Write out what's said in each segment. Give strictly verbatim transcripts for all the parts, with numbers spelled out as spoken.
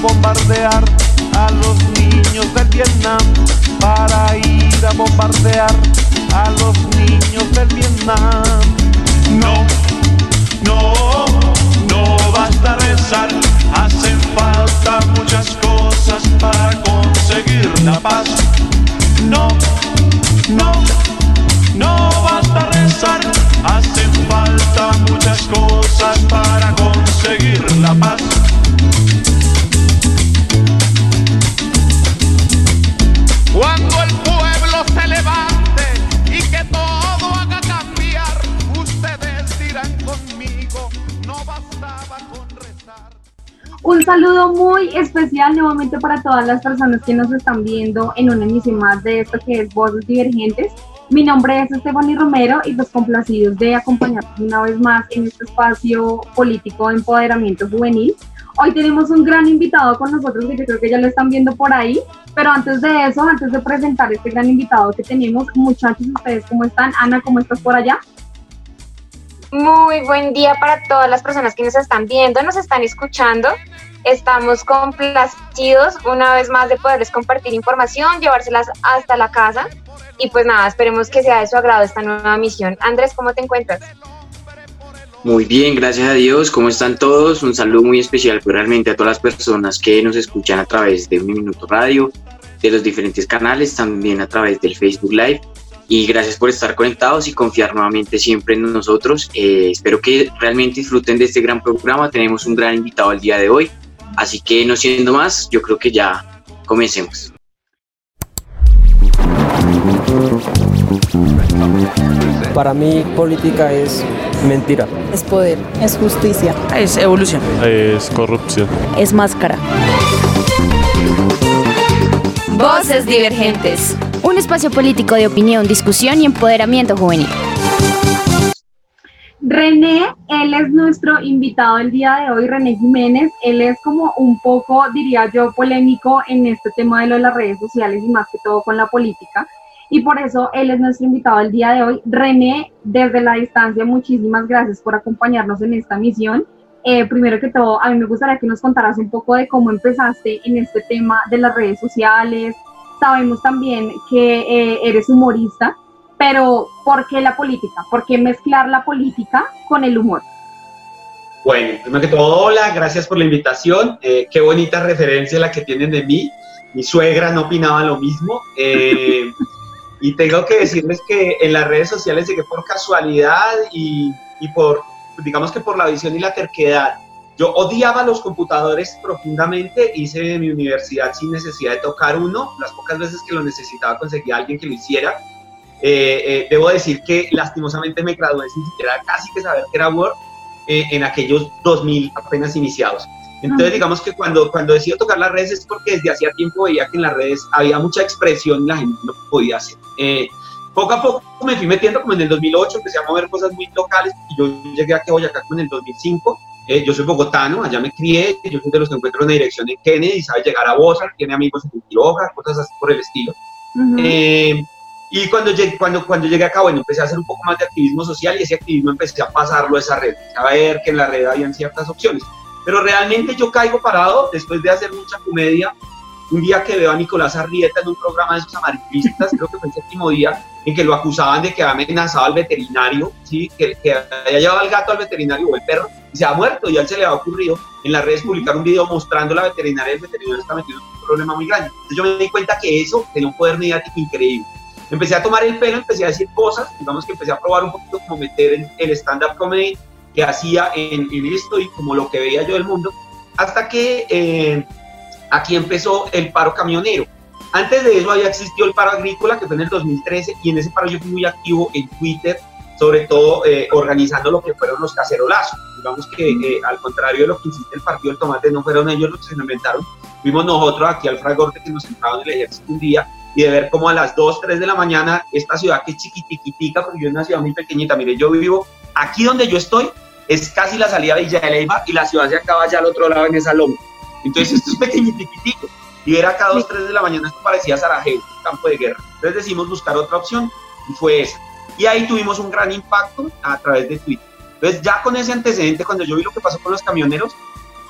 bombardear a los niños del Vietnam, para ir a bombardear a los niños del Vietnam. No, no, no basta rezar, hacen falta muchas cosas para conseguir la paz. No, no, no basta rezar, hacen falta muchas cosas para conseguir la paz. Cuando el pueblo se levante y que todo haga cambiar, ustedes dirán conmigo, no bastaba con rezar. Un saludo muy especial nuevamente para todas las personas que nos están viendo en una emisión más de esto que es Voces Divergentes. Mi nombre es Estefanía Romero y pues complacidos de acompañarnos una vez más en este espacio político de empoderamiento juvenil. Hoy tenemos un gran invitado con nosotros que yo creo que ya lo están viendo por ahí, pero antes de eso, antes de presentar este gran invitado que tenemos, muchachos, ¿ustedes cómo están? Ana, ¿cómo estás por allá? Muy buen día para todas las personas que nos están viendo, nos están escuchando. Estamos complacidos una vez más de poderles compartir información, llevárselas hasta la casa y pues nada, esperemos que sea de su agrado esta nueva misión. Andrés, ¿cómo te encuentras? Muy bien, gracias a Dios. ¿Cómo están todos? Un saludo muy especial pues, realmente a todas las personas que nos escuchan a través de Un Minuto Radio, de los diferentes canales, también a través del Facebook Live. Y gracias por estar conectados y confiar nuevamente siempre en nosotros. Eh, espero que realmente disfruten de este gran programa. Tenemos un gran invitado el día de hoy. Así que no siendo más, yo creo que ya comencemos. Para mí, política es mentira. Es poder, es justicia, es evolución, es corrupción, es máscara. Voces Divergentes, un espacio político de opinión, discusión y empoderamiento juvenil. René, él es nuestro invitado el día de hoy, René Jiménez. Él es como un poco, diría yo, polémico en este tema de lo de las redes sociales y más que todo con la política. Y por eso él es nuestro invitado el día de hoy. René, desde la distancia, muchísimas gracias por acompañarnos en esta misión. Eh, primero que todo, a mí me gustaría que nos contaras un poco de cómo empezaste en este tema de las redes sociales. Sabemos también que eh, eres humorista, pero ¿por qué la política? ¿Por qué mezclar la política con el humor? Bueno, primero que todo, hola, gracias por la invitación. Eh, qué bonita referencia la que tienen de mí. Mi suegra no opinaba lo mismo. Eh, y tengo que decirles que en las redes sociales llegué por casualidad y, y por, digamos que por la visión y la terquedad. Yo odiaba los computadores profundamente, hice mi universidad sin necesidad de tocar uno. Las pocas veces que lo necesitaba conseguía a alguien que lo hiciera. Eh, eh, debo decir que lastimosamente me gradué sin siquiera casi que saber que era Word eh, en aquellos dos mil apenas iniciados. Entonces digamos que cuando, cuando decido tocar las redes es porque desde hacía tiempo veía que en las redes había mucha expresión y la gente lo podía hacer. Eh, poco a poco me fui metiendo, como en el dos mil ocho empecé a mover cosas muy locales y yo llegué aquí a Boyacá como en el dos mil cinco. Eh, yo soy bogotano, allá me crié, yo soy de los que encuentro una dirección en Kennedy y sabe llegar a Bosa, tiene amigos en Quiroga, cosas así por el estilo. Uh-huh. eh, Y cuando llegué, cuando, cuando llegué acá, bueno, empecé a hacer un poco más de activismo social y ese activismo empecé a pasarlo a esa red, a ver que en la red habían ciertas opciones. Pero realmente yo caigo parado después de hacer mucha comedia. Un día que veo a Nicolás Arrieta en un programa de esos amarillistas, creo que fue el séptimo día, en que lo acusaban de que había amenazado al veterinario, ¿sí? que, que había llevado al gato al veterinario o el perro y se ha muerto, y a él se le ha ocurrido en las redes publicar un video mostrando a la veterinaria y el veterinario está metido en un problema muy grande. Entonces yo me di cuenta que eso tenía un poder mediático increíble. Empecé a tomar el pelo, empecé a decir cosas, digamos que empecé a probar un poquito como meter el, el stand-up comedy que hacía en, en esto y como lo que veía yo del mundo, hasta que eh, aquí empezó el paro camionero. Antes de eso había existido el paro agrícola, que fue en el dos mil trece, y en ese paro yo fui muy activo en Twitter, sobre todo eh, organizando lo que fueron los cacerolazos. Digamos que eh, al contrario de lo que hiciste el Partido del Tomate, no fueron ellos los que se lo inventaron, fuimos nosotros aquí al Fragorte que nos entraron en el ejército un día, y de ver como a las dos, tres de la mañana, esta ciudad que es chiquitiquitica, porque yo es una ciudad muy pequeñita, mire, yo vivo aquí donde yo estoy, es casi la salida de Villa de Leyva, y la ciudad se acaba allá al otro lado en esa loma. Entonces esto es pequeñitiquitico, y ver acá a dos, tres de la mañana, esto parecía Sarajevo, un campo de guerra. Entonces decidimos buscar otra opción, y fue esa. Y ahí tuvimos un gran impacto a través de Twitter. Entonces ya con ese antecedente, cuando yo vi lo que pasó con los camioneros,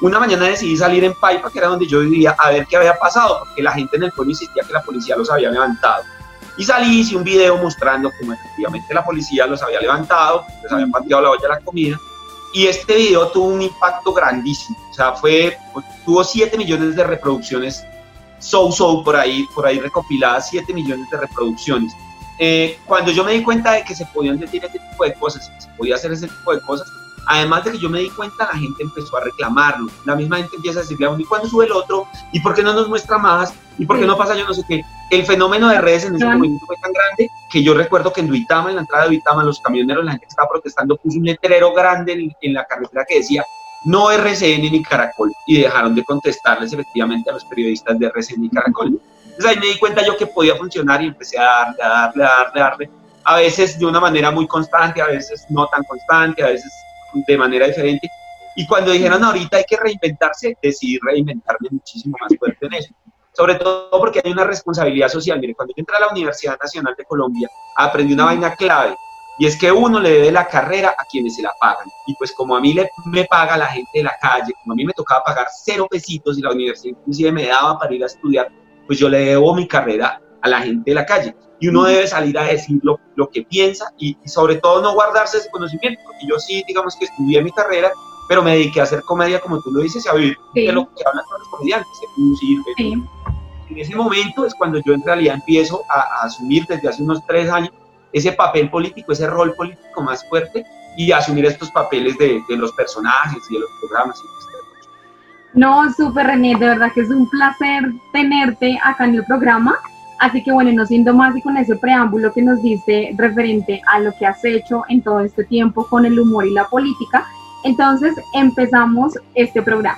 una mañana decidí salir en Paipa, que era donde yo vivía, a ver qué había pasado, porque la gente en el pueblo insistía que la policía los había levantado. Y salí, hice un video mostrando cómo efectivamente la policía los había levantado, les habían pateado la olla de la comida, y este video tuvo un impacto grandísimo, o sea, fue, tuvo siete millones de reproducciones, so, so, por ahí, por ahí recopiladas, siete millones de reproducciones. Eh, cuando yo me di cuenta de que se podían decir ese tipo de cosas, que se podía hacer ese tipo de cosas, además de que yo me di cuenta, la gente empezó a reclamarlo. La misma gente empieza a decirle a uno, ¿y cuándo sube el otro? ¿Y por qué no nos muestra más? ¿Y por qué no pasa yo no sé qué? El fenómeno de redes en ese momento fue tan grande que yo recuerdo que en Duitama, en la entrada de Duitama, los camioneros, la gente que estaba protestando, puso un letrero grande en, en la carretera que decía no R C N ni Caracol, y dejaron de contestarles efectivamente a los periodistas de R C N ni Caracol. Entonces ahí me di cuenta yo que podía funcionar y empecé a darle, a darle, a darle, a darle, a veces de una manera muy constante, a veces no tan constante, a veces de manera diferente, y cuando dijeron ahorita hay que reinventarse, decidí reinventarme muchísimo más fuerte en eso, sobre todo porque hay una responsabilidad social. Mire, cuando yo entré a la Universidad Nacional de Colombia, aprendí una vaina clave, y es que uno le debe la carrera a quienes se la pagan, y pues como a mí le, me paga la gente de la calle, como a mí me tocaba pagar cero pesitos y la universidad inclusive me daba para ir a estudiar, pues yo le debo mi carrera a la gente de la calle, y uno debe salir a decir lo, lo que piensa y, y sobre todo no guardarse ese conocimiento, porque yo sí, digamos que estudié mi carrera, pero me dediqué a hacer comedia, como tú lo dices, y a vivir sí. de lo que hablan todos los comediantes, de producir. Sí. En ese momento es cuando yo en realidad empiezo a, a asumir desde hace unos tres años ese papel político, ese rol político más fuerte, y a asumir estos papeles de, de los personajes y de los programas. Y no, súper René, de verdad que es un placer tenerte acá en el programa. Así que bueno, no siendo más y con ese preámbulo que nos diste referente a lo que has hecho en todo este tiempo con el humor y la política, entonces empezamos este programa.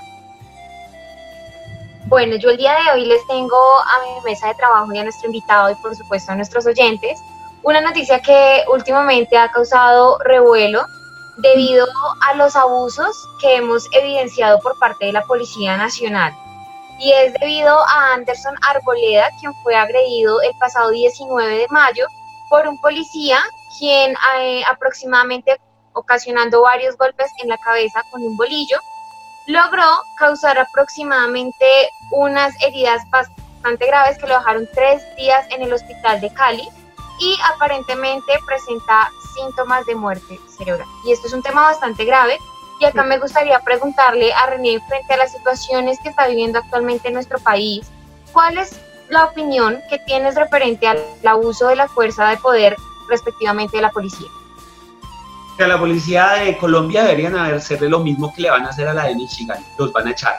Bueno, yo el día de hoy les tengo a mi mesa de trabajo y a nuestro invitado y por supuesto a nuestros oyentes una noticia que últimamente ha causado revuelo debido a los abusos que hemos evidenciado por parte de la Policía Nacional. Y es debido a Anderson Arboleda, quien fue agredido el pasado diecinueve de mayo por un policía, quien eh, aproximadamente ocasionando varios golpes en la cabeza con un bolillo, logró causar aproximadamente unas heridas bastante graves que lo dejaron tres días en el hospital de Cali y aparentemente presenta síntomas de muerte cerebral. Y esto es un tema bastante grave. Y acá me gustaría preguntarle a René, frente a las situaciones que está viviendo actualmente en nuestro país, ¿cuál es la opinión que tienes referente al abuso de la fuerza de poder respectivamente de la policía? Que a la policía de Colombia deberían hacerle lo mismo que le van a hacer a la de Michigan, los van a echar.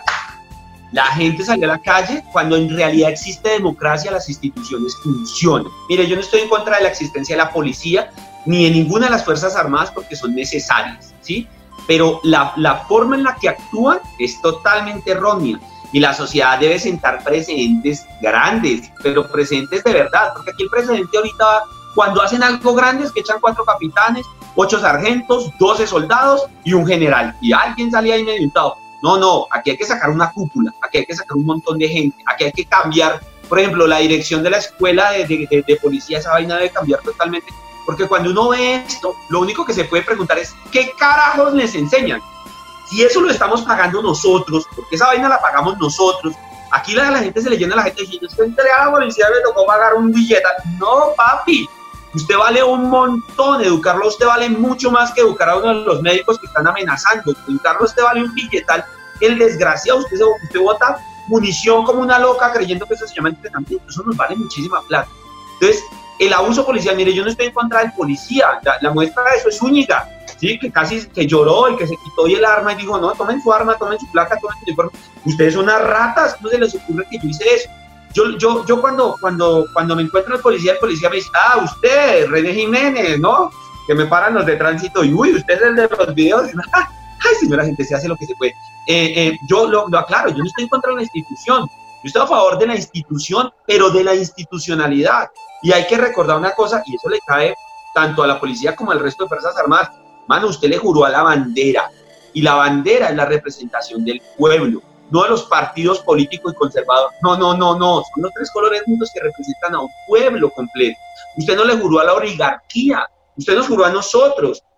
La gente salió a la calle cuando en realidad existe democracia, las instituciones funcionan. Mire, yo no estoy en contra de la existencia de la policía ni de ninguna de las fuerzas armadas porque son necesarias, ¿sí? Pero la, la forma en la que actúan es totalmente errónea y la sociedad debe sentar precedentes grandes, pero precedentes de verdad, porque aquí el precedente ahorita, cuando hacen algo grande es que echan cuatro capitanes, ocho sargentos, doce soldados y un general, y alguien salía ahí medio untado. No, no, aquí hay que sacar una cúpula, aquí hay que sacar un montón de gente, aquí hay que cambiar, por ejemplo, la dirección de la escuela de, de, de, de policía, esa vaina debe cambiar totalmente. Porque cuando uno ve esto, lo único que se puede preguntar es ¿qué carajos les enseñan? Si eso lo estamos pagando nosotros, porque esa vaina la pagamos nosotros. Aquí la, la gente se le llena a la gente diciendo, usted entrega a la policía y le tocó pagar un billete. No, papi, usted vale un montón, educarlo a usted vale mucho más que educar a uno de los médicos que están amenazando. Educarlo a usted vale un billetal. El desgraciado, usted, usted bota munición como una loca creyendo que eso se llama entrenamiento. Eso nos vale muchísima plata. Entonces, el abuso policial, mire, yo no estoy en contra del policía, la, la muestra de eso es Zúñiga, ¿sí? Que casi que lloró y que se quitó y el arma y dijo, no, tomen su arma, tomen su placa, tomen su uniforme. Ustedes son unas ratas, ¿cómo se les ocurre que yo hice eso? Yo, yo, yo cuando, cuando, cuando me encuentro el policía, el policía me dice, ah, usted, René Jiménez, ¿no? Que me paran los de tránsito y, uy, usted es el de los videos. Ay, señora gente, se hace lo que se puede. Eh, eh, yo lo, lo aclaro, yo no estoy en contra de la institución, yo estoy a favor de la institución, pero de la institucionalidad. Y hay que recordar una cosa, y eso le cae tanto a la policía como al resto de fuerzas armadas. Mano, usted le juró a la bandera, y la bandera es la representación del pueblo, no de los partidos políticos y conservadores. No, no, no, no, son los tres colores juntos que representan a un pueblo completo. Usted no le juró a la oligarquía, usted nos juró a nosotros.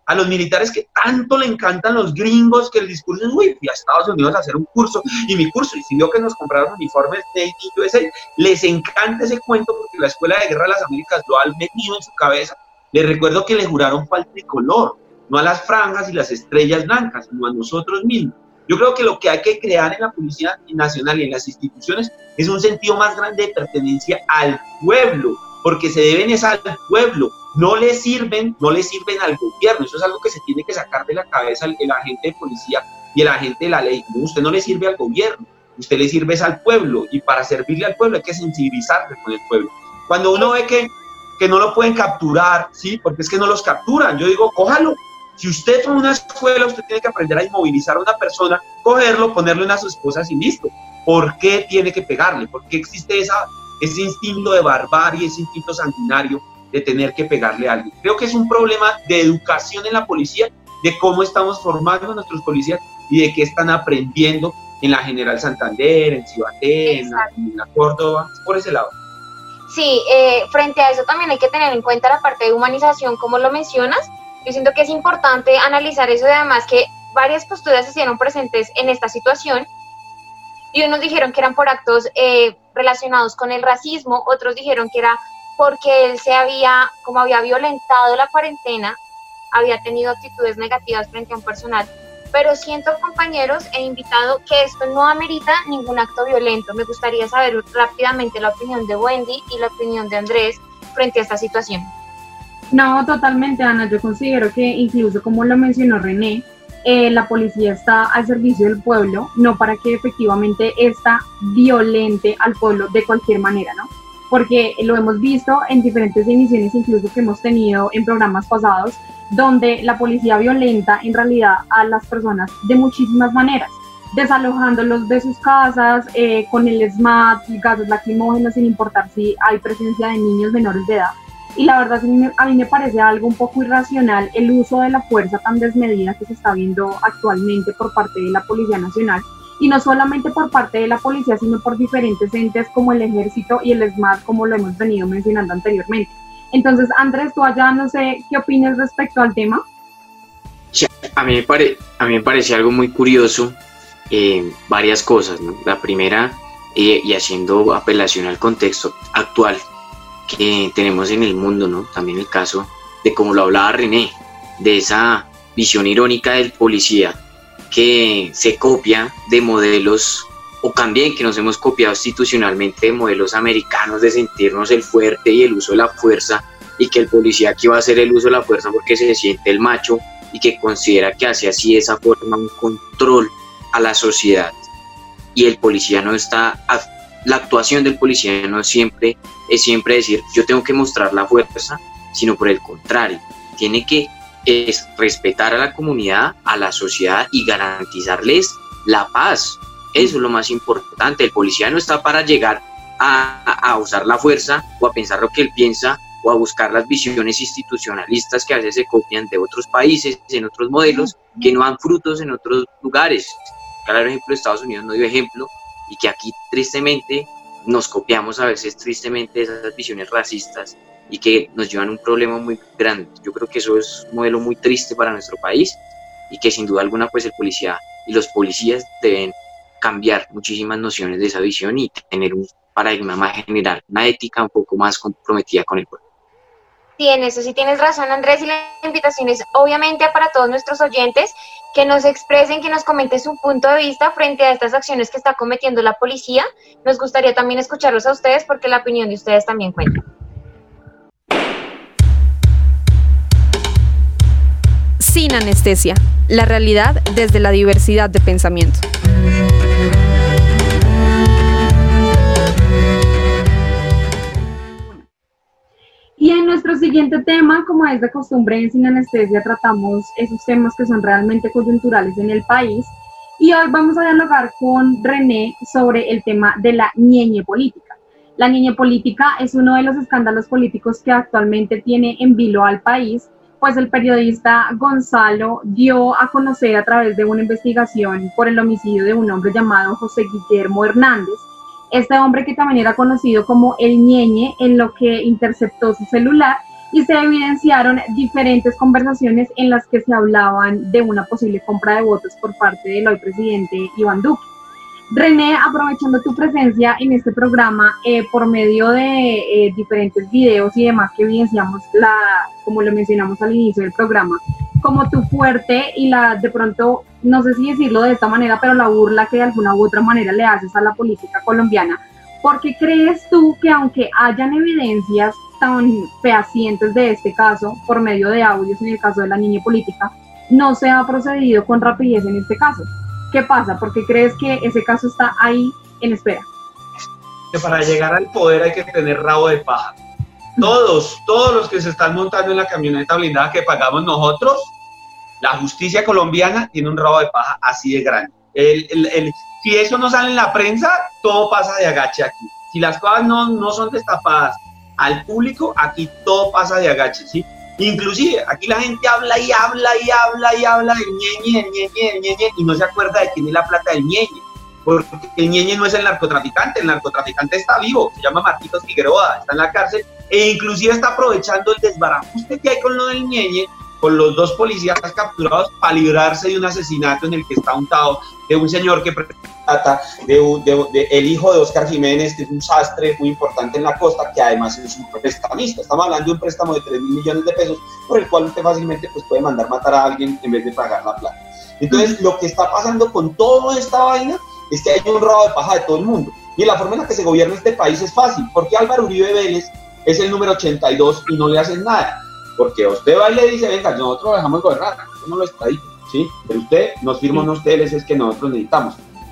a los militares que tanto le encantan los gringos, que el discurso es, uy, fui a Estados Unidos a hacer un curso, y mi curso, y si vio que nos compraron uniformes Navy U S A, les encanta ese cuento porque la Escuela de Guerra de las Américas lo han metido en su cabeza. Les recuerdo que le juraron fue al tricolor, no a las franjas y las estrellas blancas, sino a nosotros mismos. Yo creo que lo que hay que crear en la Policía Nacional y en las instituciones es un sentido más grande de pertenencia al pueblo, porque se deben es al pueblo, no le sirven, no le sirven al gobierno. Eso es algo que se tiene que sacar de la cabeza el, el agente de policía y el agente de la ley. No, usted no le sirve al gobierno, usted le sirve es al pueblo, y para servirle al pueblo hay que sensibilizarse con el pueblo. Cuando uno ve que, que no lo pueden capturar, ¿sí? Porque es que no los capturan, yo digo, cójalo. Si usted fue a una escuela, usted tiene que aprender a inmovilizar a una persona, cogerlo, ponerle una a su esposa y listo. ¿Por qué tiene que pegarle? ¿Por qué existe esa, ese instinto de barbarie, ese instinto sanguinario de tener que pegarle a alguien? Creo que es un problema de educación en la policía, de cómo estamos formando a nuestros policías y de qué están aprendiendo en la General Santander, en Cibaté, en la, en la Córdoba, por ese lado. Sí, eh, frente a eso también hay que tener en cuenta la parte de humanización, como lo mencionas. Yo siento que es importante analizar eso, y además que varias posturas se hicieron presentes en esta situación, y unos dijeron que eran por actos eh, relacionados con el racismo, otros dijeron que era porque él se había, como había violentado la cuarentena, había tenido actitudes negativas frente a un personal. Pero siento, compañeros, he invitado que esto no amerita ningún acto violento. Me gustaría saber rápidamente la opinión de Wendy y la opinión de Andrés frente a esta situación. No, totalmente, Ana. Yo considero que incluso, como lo mencionó René, eh, la policía está al servicio del pueblo, no para que efectivamente ésta violente al pueblo de cualquier manera, ¿no? Porque lo hemos visto en diferentes emisiones, incluso que hemos tenido en programas pasados, donde la policía violenta en realidad a las personas de muchísimas maneras, desalojándolos de sus casas, eh, con el SMAT, gases lacrimógenos, sin importar si hay presencia de niños menores de edad. Y la verdad, a mí me parece algo un poco irracional el uso de la fuerza tan desmedida que se está viendo actualmente por parte de la Policía Nacional, y no solamente por parte de la policía, sino por diferentes entes como el Ejército y el SMAT, como lo hemos venido mencionando anteriormente. Entonces, Andrés, tú allá no sé qué opinas respecto al tema. Sí, a mí me, pare, a mí me parece algo muy curioso, eh, varias cosas, ¿no? La primera, eh, y haciendo apelación al contexto actual que tenemos en el mundo, ¿no? También el caso de, como lo hablaba René, de esa visión irónica del policía que se copia de modelos, o también que nos hemos copiado institucionalmente de modelos americanos de sentirnos el fuerte y el uso de la fuerza, y que el policía aquí va a hacer el uso de la fuerza porque se siente el macho y que considera que hace así de esa forma un control a la sociedad. Y el policía no está, la actuación del policía no siempre es siempre decir yo tengo que mostrar la fuerza, sino por el contrario, tiene que es respetar a la comunidad, a la sociedad, y garantizarles la paz. Eso es lo más importante. El policía no está para llegar a, a usar la fuerza o a pensar lo que él piensa o a buscar las visiones institucionalistas que a veces se copian de otros países, en otros modelos, que no dan frutos en otros lugares. Claro, ejemplo, Estados Unidos no dio ejemplo, y que aquí tristemente nos copiamos a veces tristemente esas visiones racistas y que nos llevan a un problema muy grande. Yo creo que eso es un modelo muy triste para nuestro país, y que sin duda alguna pues el policía y los policías deben cambiar muchísimas nociones de esa visión y tener un paradigma más general, una ética un poco más comprometida con el pueblo. Sí, en eso sí tienes razón, Andrés, y la invitación es obviamente para todos nuestros oyentes que nos expresen, que nos comenten su punto de vista frente a estas acciones que está cometiendo la policía. Nos gustaría también escucharlos a ustedes porque la opinión de ustedes también cuenta. Sin anestesia, la realidad desde la diversidad de pensamiento. Y en nuestro siguiente tema, como es de costumbre en Sin Anestesia, tratamos esos temas que son realmente coyunturales en el país. Y hoy vamos a dialogar con René sobre el tema de la ñeñe política. La ñeñe política es uno de los escándalos políticos que actualmente tiene en vilo al país, pues el periodista Gonzalo dio a conocer a través de una investigación por el homicidio de un hombre llamado José Guillermo Hernández. Este hombre, que también era conocido como el ñeñe, en lo que interceptó su celular y se evidenciaron diferentes conversaciones en las que se hablaban de una posible compra de votos por parte del hoy presidente Iván Duque. René, aprovechando tu presencia en este programa, eh, por medio de eh, diferentes videos y demás que evidenciamos, la, como lo mencionamos al inicio del programa, como tu fuerte y la, de pronto, no sé si decirlo de esta manera, pero la burla que de alguna u otra manera le haces a la política colombiana, ¿por qué crees tú que aunque hayan evidencias tan fehacientes de este caso, por medio de audios en el caso de la niña política, no se ha procedido con rapidez en este caso? ¿Qué pasa? ¿Por qué crees que ese caso está ahí en espera? Que para llegar al poder hay que tener rabo de paja. Todos, todos los que se están montando en la camioneta blindada que pagamos nosotros, la justicia colombiana tiene un rabo de paja así de grande. El, el, el, si eso no sale en la prensa, todo pasa de agache aquí. Si las cosas no, no son destapadas al público, aquí todo pasa de agache, ¿sí? Inclusive, aquí la gente habla y habla y habla y habla del ñeñe, del ñeñe, del ñeñe, y no se acuerda de quién es la plata del ñeñe, porque el ñeñe no es el narcotraficante, el narcotraficante está vivo, se llama Marquitos Figueroa, está en la cárcel, e inclusive está aprovechando el desbarajuste que hay con lo del ñeñe, con los dos policías capturados para librarse de un asesinato en el que está untado de un señor que trata de, de, de el hijo de Oscar Jiménez, que es un sastre muy importante en la costa, que además es un prestamista. Estamos hablando de un préstamo de tres mil millones de pesos, por el cual usted fácilmente pues, puede mandar matar a alguien en vez de pagar la plata. Entonces, lo que está pasando con toda esta vaina es que hay un rabo de paja de todo el mundo. Y la forma en la que se gobierna este país es fácil, porque Álvaro Uribe Vélez es el número ochenta y dos y no le hacen nada. Porque usted va y le dice, venga, nosotros lo dejamos gobernar, eso no lo extradita, ¿sí? Pero usted nos firma unos T L S que nosotros necesitamos.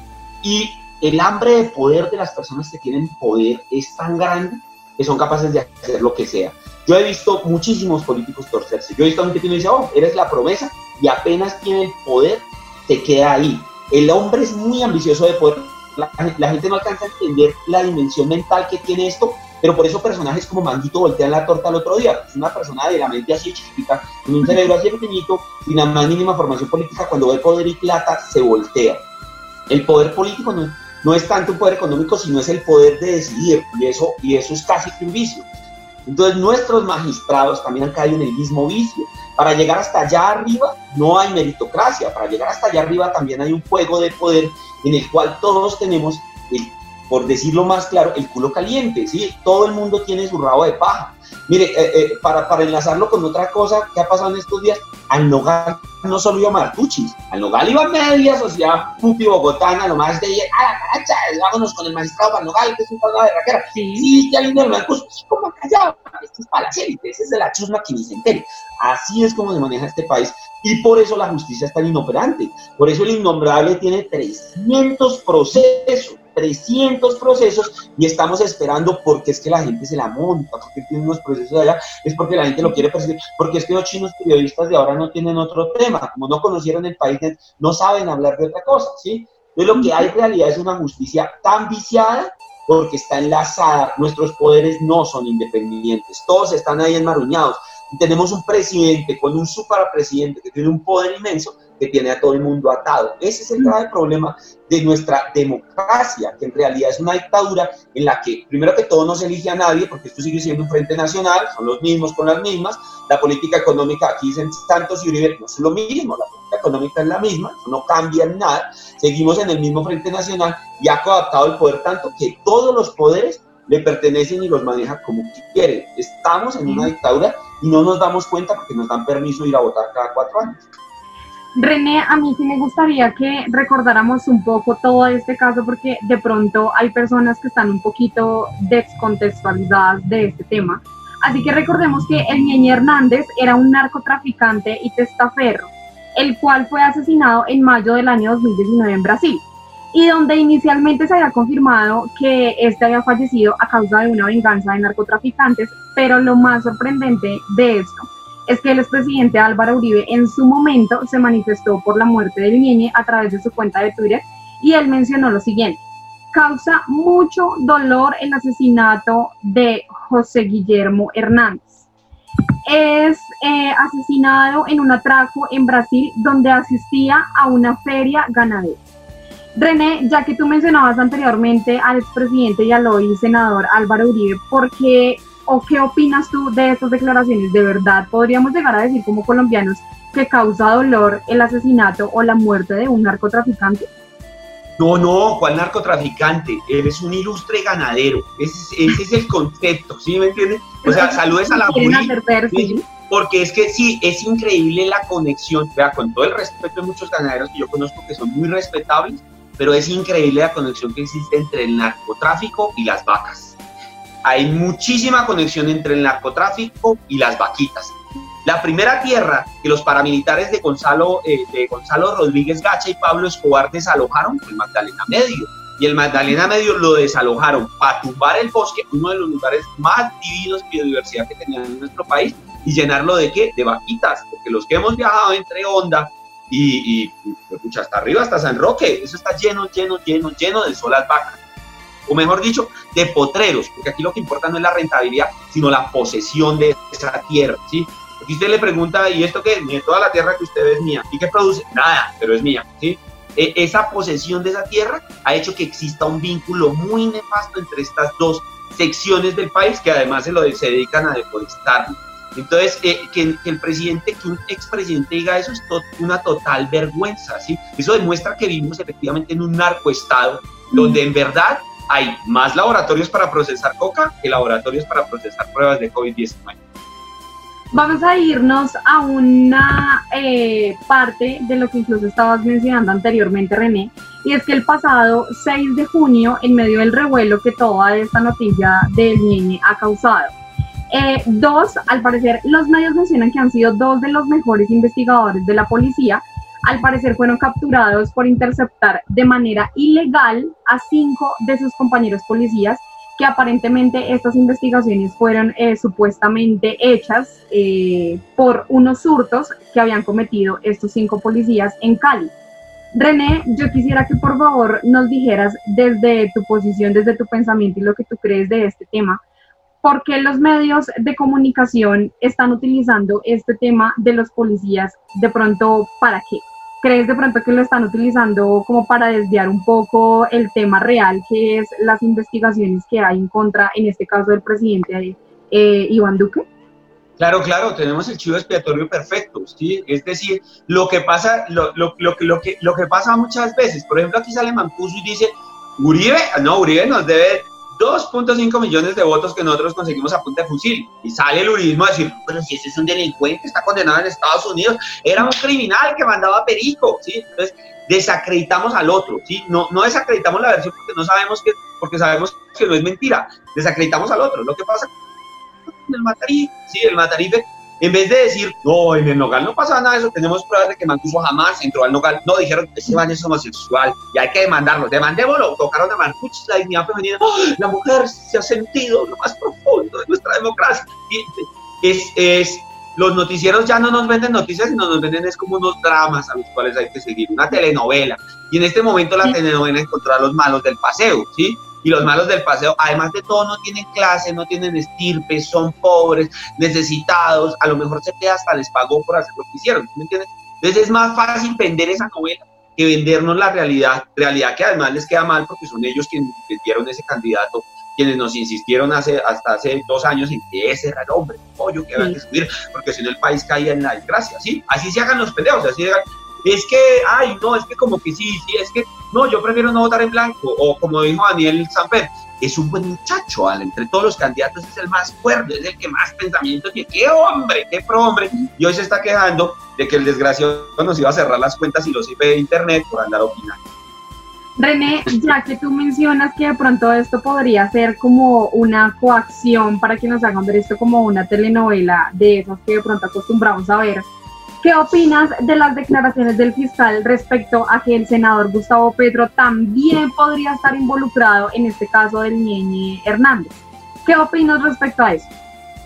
Y el hambre de poder de las personas que tienen poder es tan grande que son capaces de hacer lo que sea. Yo he visto muchísimos políticos torcerse. Yo he visto a gente que dice, oh, eres la promesa, y apenas tiene el poder, se queda ahí. El hombre es muy ambicioso de poder. La, la gente no alcanza a entender la dimensión mental que tiene esto, pero por eso personajes como Manguito voltean la torta al otro día. Es una persona de la mente así chiquita, con un cerebro así pequeñito, sin la más mínima formación política, cuando ve poder y plata, se voltea. El poder político no, no es tanto un poder económico, sino es el poder de decidir, y eso, y eso es casi que un vicio. Entonces nuestros magistrados también han caído en el mismo vicio. Para llegar hasta allá arriba no hay meritocracia, para llegar hasta allá arriba también hay un juego de poder en el cual todos tenemos, el, por decirlo más claro, el culo caliente, ¿sí? Todo el mundo tiene su rabo de paja. Mire, eh, eh, para, para enlazarlo con otra cosa que ha pasado en estos días, al Nogal no solo iba Martuchis, al Nogal iba media sociedad pupi bogotana, lo más de ir, a la caracha, vámonos con el magistrado para Nogal, que es un pana de raquera. Sí, sí, ya lindo el blanco, ¿cómo callado? Esto es para la élite, ese es de la chusma que ni se entere. Así es como se maneja este país, y por eso la justicia es tan inoperante. Por eso el innombrable tiene trescientos procesos, trescientos procesos, y estamos esperando porque es que la gente se la monta, porque tiene unos procesos allá, es porque la gente lo quiere perseguir, porque es que los chinos periodistas de ahora no tienen otro tema, como no conocieron el país, no saben hablar de otra cosa, ¿sí? Entonces lo que hay en realidad es una justicia tan viciada porque está enlazada, nuestros poderes no son independientes, todos están ahí enmaruñados, y tenemos un presidente con un superpresidente que tiene un poder inmenso, que tiene a todo el mundo atado. Ese es el grave problema de nuestra democracia, que en realidad es una dictadura en la que, primero que todo, no se elige a nadie, porque esto sigue siendo un frente nacional, son los mismos con las mismas, la política económica, aquí dicen Santos y Uribe, no es lo mismo, la política económica es la misma, no cambia en nada, seguimos en el mismo frente nacional, y ha coadaptado el poder tanto que todos los poderes le pertenecen y los maneja como quieren. Estamos en una dictadura y no nos damos cuenta porque nos dan permiso de ir a votar cada cuatro años. René, a mí sí me gustaría que recordáramos un poco todo este caso porque de pronto hay personas que están un poquito descontextualizadas de este tema. Así que recordemos que el Ñeñe Hernández era un narcotraficante y testaferro, el cual fue asesinado en mayo del año dos mil diecinueve en Brasil, y donde inicialmente se había confirmado que este había fallecido a causa de una venganza de narcotraficantes, pero lo más sorprendente de esto es que el expresidente Álvaro Uribe en su momento se manifestó por la muerte del Ñeñe a través de su cuenta de Twitter, y él mencionó lo siguiente: causa mucho dolor el asesinato de José Guillermo Hernández. Es eh, asesinado en un atraco en Brasil donde asistía a una feria ganadera. René, ya que tú mencionabas anteriormente al expresidente y al hoy senador Álvaro Uribe, ¿por qué ¿O qué opinas tú de estas declaraciones? ¿De verdad podríamos llegar a decir como colombianos que causa dolor el asesinato o la muerte de un narcotraficante? No, no, ¿cuál narcotraficante? Él es un ilustre ganadero. Ese, ese es el concepto, ¿sí me entiendes? O sea, saludes a la mujer, ¿sí? Porque es que sí, es increíble la conexión. Vea, con todo el respeto de muchos ganaderos que yo conozco que son muy respetables, pero es increíble la conexión que existe entre el narcotráfico y las vacas. Hay muchísima conexión entre el narcotráfico y las vaquitas. La primera tierra que los paramilitares de Gonzalo, eh, de Gonzalo Rodríguez Gacha y Pablo Escobar desalojaron fue el Magdalena Medio. Y el Magdalena Medio lo desalojaron para tumbar el bosque, uno de los lugares más divinos de biodiversidad que tenían en nuestro país, y llenarlo de ¿qué? De vaquitas, porque los que hemos viajado entre Honda y, y, y hasta arriba, hasta San Roque, eso está lleno, lleno, lleno, lleno de solas vacas. O mejor dicho, de potreros, porque aquí lo que importa no es la rentabilidad, sino la posesión de esa tierra, ¿sí? Porque usted le pregunta, ¿y esto qué? Toda la tierra que usted ve es mía. ¿Y qué produce? Nada, pero es mía, ¿sí? E- esa posesión de esa tierra ha hecho que exista un vínculo muy nefasto entre estas dos secciones del país que además se, lo de- se dedican a deforestar. Entonces, eh, que, que el presidente, que un expresidente diga eso es to- una total vergüenza, ¿sí? Eso demuestra que vivimos efectivamente en un narcoestado donde en verdad hay más laboratorios para procesar coca que laboratorios para procesar pruebas de COVID diecinueve. Vamos a irnos a una eh, parte de lo que incluso estabas mencionando anteriormente, René, y es que el pasado seis de junio, en medio del revuelo que toda esta noticia del Ñeñe ha causado, eh, dos, al parecer, los medios mencionan que han sido dos de los mejores investigadores de la policía, al parecer fueron capturados por interceptar de manera ilegal a cinco de sus compañeros policías, que aparentemente estas investigaciones fueron eh, supuestamente hechas eh, por unos hurtos que habían cometido estos cinco policías en Cali. René, yo quisiera que por favor nos dijeras desde tu posición, desde tu pensamiento y lo que tú crees de este tema, ¿por qué los medios de comunicación están utilizando este tema de los policías? De pronto, ¿para qué? ¿Crees de pronto que lo están utilizando como para desviar un poco el tema real, que es las investigaciones que hay en contra, en este caso, del presidente eh, Iván Duque? Claro, claro, tenemos el chivo expiatorio perfecto, ¿sí? Es decir, lo que pasa, lo, lo, lo, lo, que, lo que pasa muchas veces, por ejemplo, aquí sale Mancuso y dice, Uribe, no, Uribe nos debe dos punto cinco millones de votos que nosotros conseguimos a punta de fusil. Y sale el uribismo a decir, pero si ese es un delincuente, está condenado en Estados Unidos, era un criminal que mandaba perico, ¿sí? Entonces, desacreditamos al otro, ¿sí? No, no desacreditamos la versión porque no sabemos que, porque sabemos que no es mentira, desacreditamos al otro. Lo que pasa con el Matarife, ¿sí? El Matarife, en vez de decir, no, en el Nogal no pasaba nada de eso, tenemos pruebas de que Mancuso jamás entró al Nogal, no, dijeron, ese man es homosexual y hay que demandarlo, demandémoslo, tocaron de Mancuso, la dignidad femenina, ¡oh! La mujer se ha sentido lo más profundo de nuestra democracia. Y es, es, los noticieros ya no nos venden noticias, sino nos venden es como unos dramas a los cuales hay que seguir, una telenovela, y en este momento la telenovela encontró a los malos del paseo, ¿sí? Y los malos del paseo, además de todo, no tienen clase, no tienen estirpe, son pobres, necesitados, a lo mejor C P hasta les pagó por hacer lo que hicieron, ¿me entiendes? Entonces es más fácil vender esa novela que vendernos la realidad, realidad que además les queda mal porque son ellos quienes vendieron ese candidato, quienes nos insistieron hace, hasta hace dos años en que ese era el hombre, pollo que había que subir, porque si no el país caía en la desgracia, ¿sí? Así se hagan los pendejos, así se hagan. Es que, ay, no, es que como que sí, sí, es que, no, yo prefiero no votar en blanco, o como dijo Daniel Samper, es un buen muchacho, ¿vale? Entre todos los candidatos es el más fuerte, es el que más pensamiento tiene, qué hombre, qué pro hombre, y hoy se está quejando de que el desgraciado nos iba a cerrar las cuentas y los I P de internet por andar opinando. René, ya que tú mencionas que de pronto esto podría ser como una coacción para que nos hagan ver esto como una telenovela de esas que de pronto acostumbramos a ver, ¿qué opinas de las declaraciones del fiscal respecto a que el senador Gustavo Petro también podría estar involucrado en este caso del Ñeñe Hernández? ¿Qué opinas respecto a eso?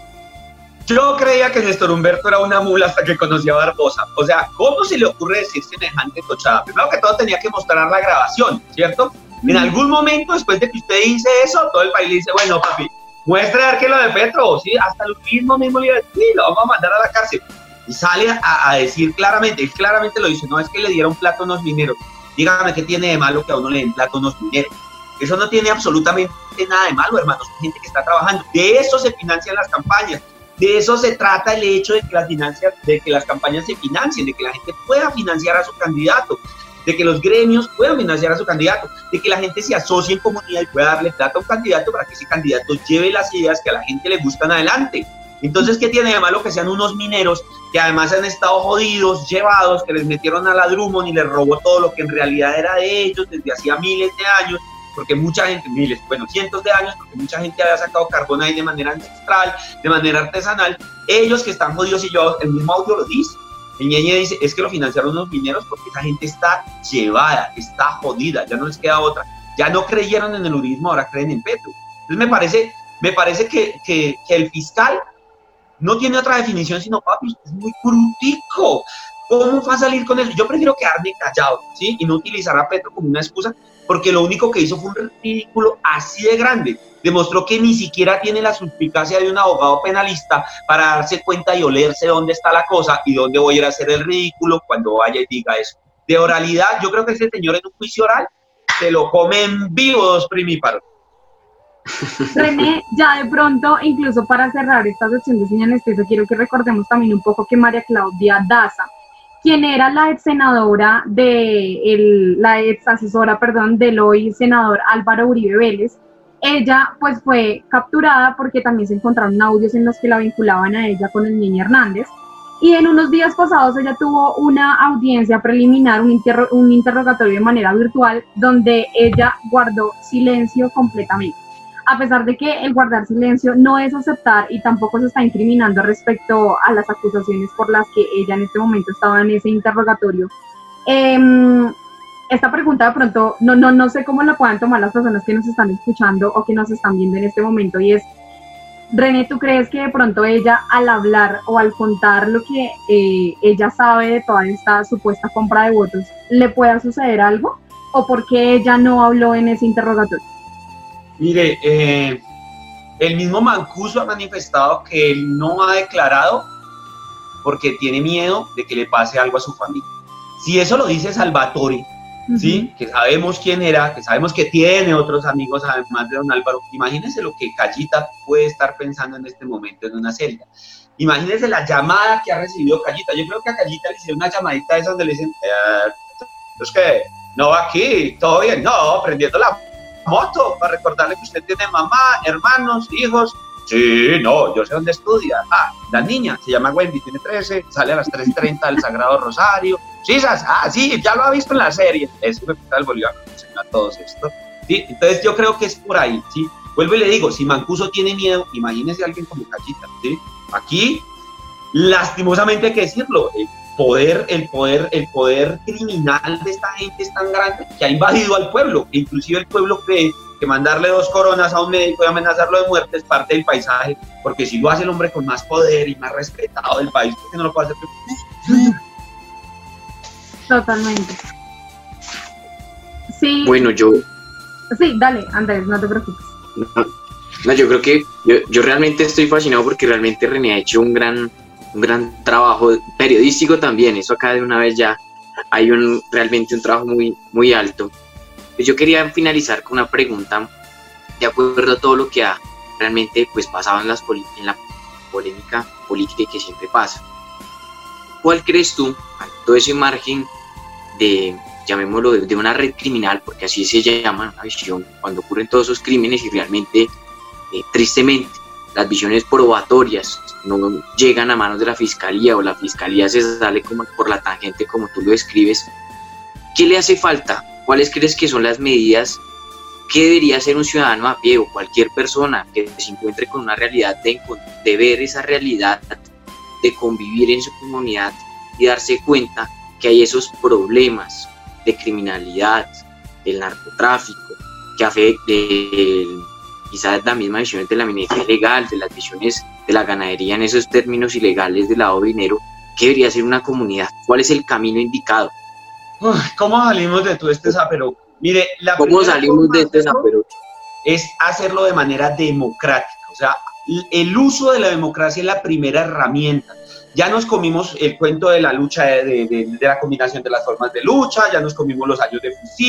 Yo creía que Néstor Humberto era una mula hasta que conocí a Barbosa. O sea, ¿cómo se le ocurre decir semejante tochada? Primero que todo tenía que mostrar la grabación, ¿cierto? Mm. En algún momento, después de que usted dice eso, todo el país le dice, bueno, papi, muestre a ver que lo de Petro, ¿sí? Hasta lo mismo mismo le dice, sí, lo vamos a mandar a la cárcel. Y sale a, a decir claramente, él claramente lo dice, no es que le dieron plata a unos mineros. Dígame qué tiene de malo que a uno le den plata a unos mineros. Eso no tiene absolutamente nada de malo, hermanos. Hay gente que está trabajando. De eso se financian las campañas. De eso se trata el hecho de que las, financias, de que las campañas se financien, de que la gente pueda financiar a su candidato, de que los gremios puedan financiar a su candidato, de que la gente se asocie en comunidad y pueda darle plata a un candidato para que ese candidato lleve las ideas que a la gente le gustan adelante. Entonces, ¿qué tiene de malo que sean unos mineros que además han estado jodidos, llevados, que les metieron a la Drummond y les robó todo lo que en realidad era de ellos desde hacía miles de años? Porque mucha gente, miles, bueno, cientos de años, porque mucha gente había sacado carbón ahí de manera ancestral, de manera artesanal. Ellos que están jodidos y llevados, el mismo audio lo dice. El Ñeñe dice, es que lo financiaron los mineros porque esa gente está llevada, está jodida, ya no les queda otra. Ya no creyeron en el uribismo, ahora creen en Petro. Entonces me parece, me parece que, que, que el fiscal no tiene otra definición sino, papi, es muy brutico. ¿Cómo va a salir con eso? Yo prefiero quedarme callado, ¿sí? Y no utilizar a Petro como una excusa, porque lo único que hizo fue un ridículo así de grande. Demostró que ni siquiera tiene la suspicacia de un abogado penalista para darse cuenta y olerse dónde está la cosa y dónde voy a ir a hacer el ridículo cuando vaya y diga eso. De oralidad, yo creo que ese señor en un juicio oral se lo come en vivo dos primíparos. René, ya de pronto, incluso para cerrar esta sección de Sin Anestesia, quiero que recordemos también un poco que María Claudia Daza, quien era la ex senadora de, el, la ex asesora, perdón, del hoy senador Álvaro Uribe Vélez, ella pues fue capturada porque también se encontraron audios en los que la vinculaban a ella con el Ñeñe Hernández, y en unos días pasados ella tuvo una audiencia preliminar, un, interro, un interrogatorio de manera virtual, donde ella guardó silencio completamente. A pesar de que el guardar silencio no es aceptar y tampoco se está incriminando respecto a las acusaciones por las que ella en este momento estaba en ese interrogatorio. Eh, esta pregunta de pronto, no, no, no sé cómo la puedan tomar las personas que nos están escuchando o que nos están viendo en este momento, y es, René, ¿tú crees que de pronto ella al hablar o al contar lo que eh, ella sabe de toda esta supuesta compra de votos, le pueda suceder algo? ¿O por qué ella no habló en ese interrogatorio? Mire, eh, el mismo Mancuso ha manifestado que él no ha declarado porque tiene miedo de que le pase algo a su familia. Si eso lo dice Salvatore, uh-huh. ¿sí? Que sabemos quién era, que sabemos que tiene otros amigos además de don Álvaro, imagínense lo que Callita puede estar pensando en este momento en una celda. Imagínense la llamada que ha recibido Callita. Yo creo que a Callita le hicieron una llamadita esa donde le dicen, eh, es que no va aquí, todo bien, no, prendiendo la moto para recordarle que usted tiene mamá, hermanos, hijos. Sí, no, yo sé dónde estudia. Ah, la niña se llama Wendy, tiene trece, sale a las tres y treinta del Sagrado Rosario. Sí, ah, sí, ya lo ha visto en la serie. Ese fue el Bolívar que enseñó a todos esto. ¿Sí? Entonces yo creo que es por ahí, ¿sí? Vuelvo y le digo, si Mancuso tiene miedo, imagínese a alguien como Callita, ¿sí? Aquí, lastimosamente hay que decirlo, el poder, el poder, el poder criminal de esta gente es tan grande que ha invadido al pueblo, que inclusive el pueblo cree que mandarle dos coronas a un médico y amenazarlo de muerte es parte del paisaje, porque si lo hace el hombre con más poder y más respetado del país, ¿por qué no lo puede hacer? Totalmente. Sí. Bueno, yo... Sí, dale, Andrés, no te preocupes. No, no yo creo que yo, yo realmente estoy fascinado porque realmente René ha hecho un gran, un gran trabajo periodístico también. Eso acá de una vez ya hay un realmente un trabajo muy, muy alto. Yo quería finalizar con una pregunta de acuerdo a todo lo que ha realmente pues, pasado en, las en la polémica política y que siempre pasa. ¿Cuál crees tú, a todo ese margen de, llamémoslo, de, de una red criminal, porque así se llama una visión, cuando ocurren todos esos crímenes y realmente, eh, tristemente, las visiones probatorias no llegan a manos de la fiscalía o la fiscalía se sale como por la tangente como tú lo describes? ¿Qué le hace falta? ¿Cuáles crees que son las medidas que debería hacer un ciudadano a pie o cualquier persona que se encuentre con una realidad de, de ver esa realidad, de convivir en su comunidad y darse cuenta que hay esos problemas de criminalidad, del narcotráfico, que afecta quizás la misma visión de la minería ilegal, de las visiones de la ganadería en esos términos ilegales del lavado de dinero? ¿Qué debería hacer una comunidad? ¿Cuál es el camino indicado? Uf, ¿cómo salimos de todo este zapero? Mire, la ¿Cómo salimos de este zapero? Es hacerlo de manera democrática, o sea, el uso de la democracia es la primera herramienta. Ya nos comimos el cuento de la lucha, de, de, de la combinación de las formas de lucha, ya nos comimos los años de fusil,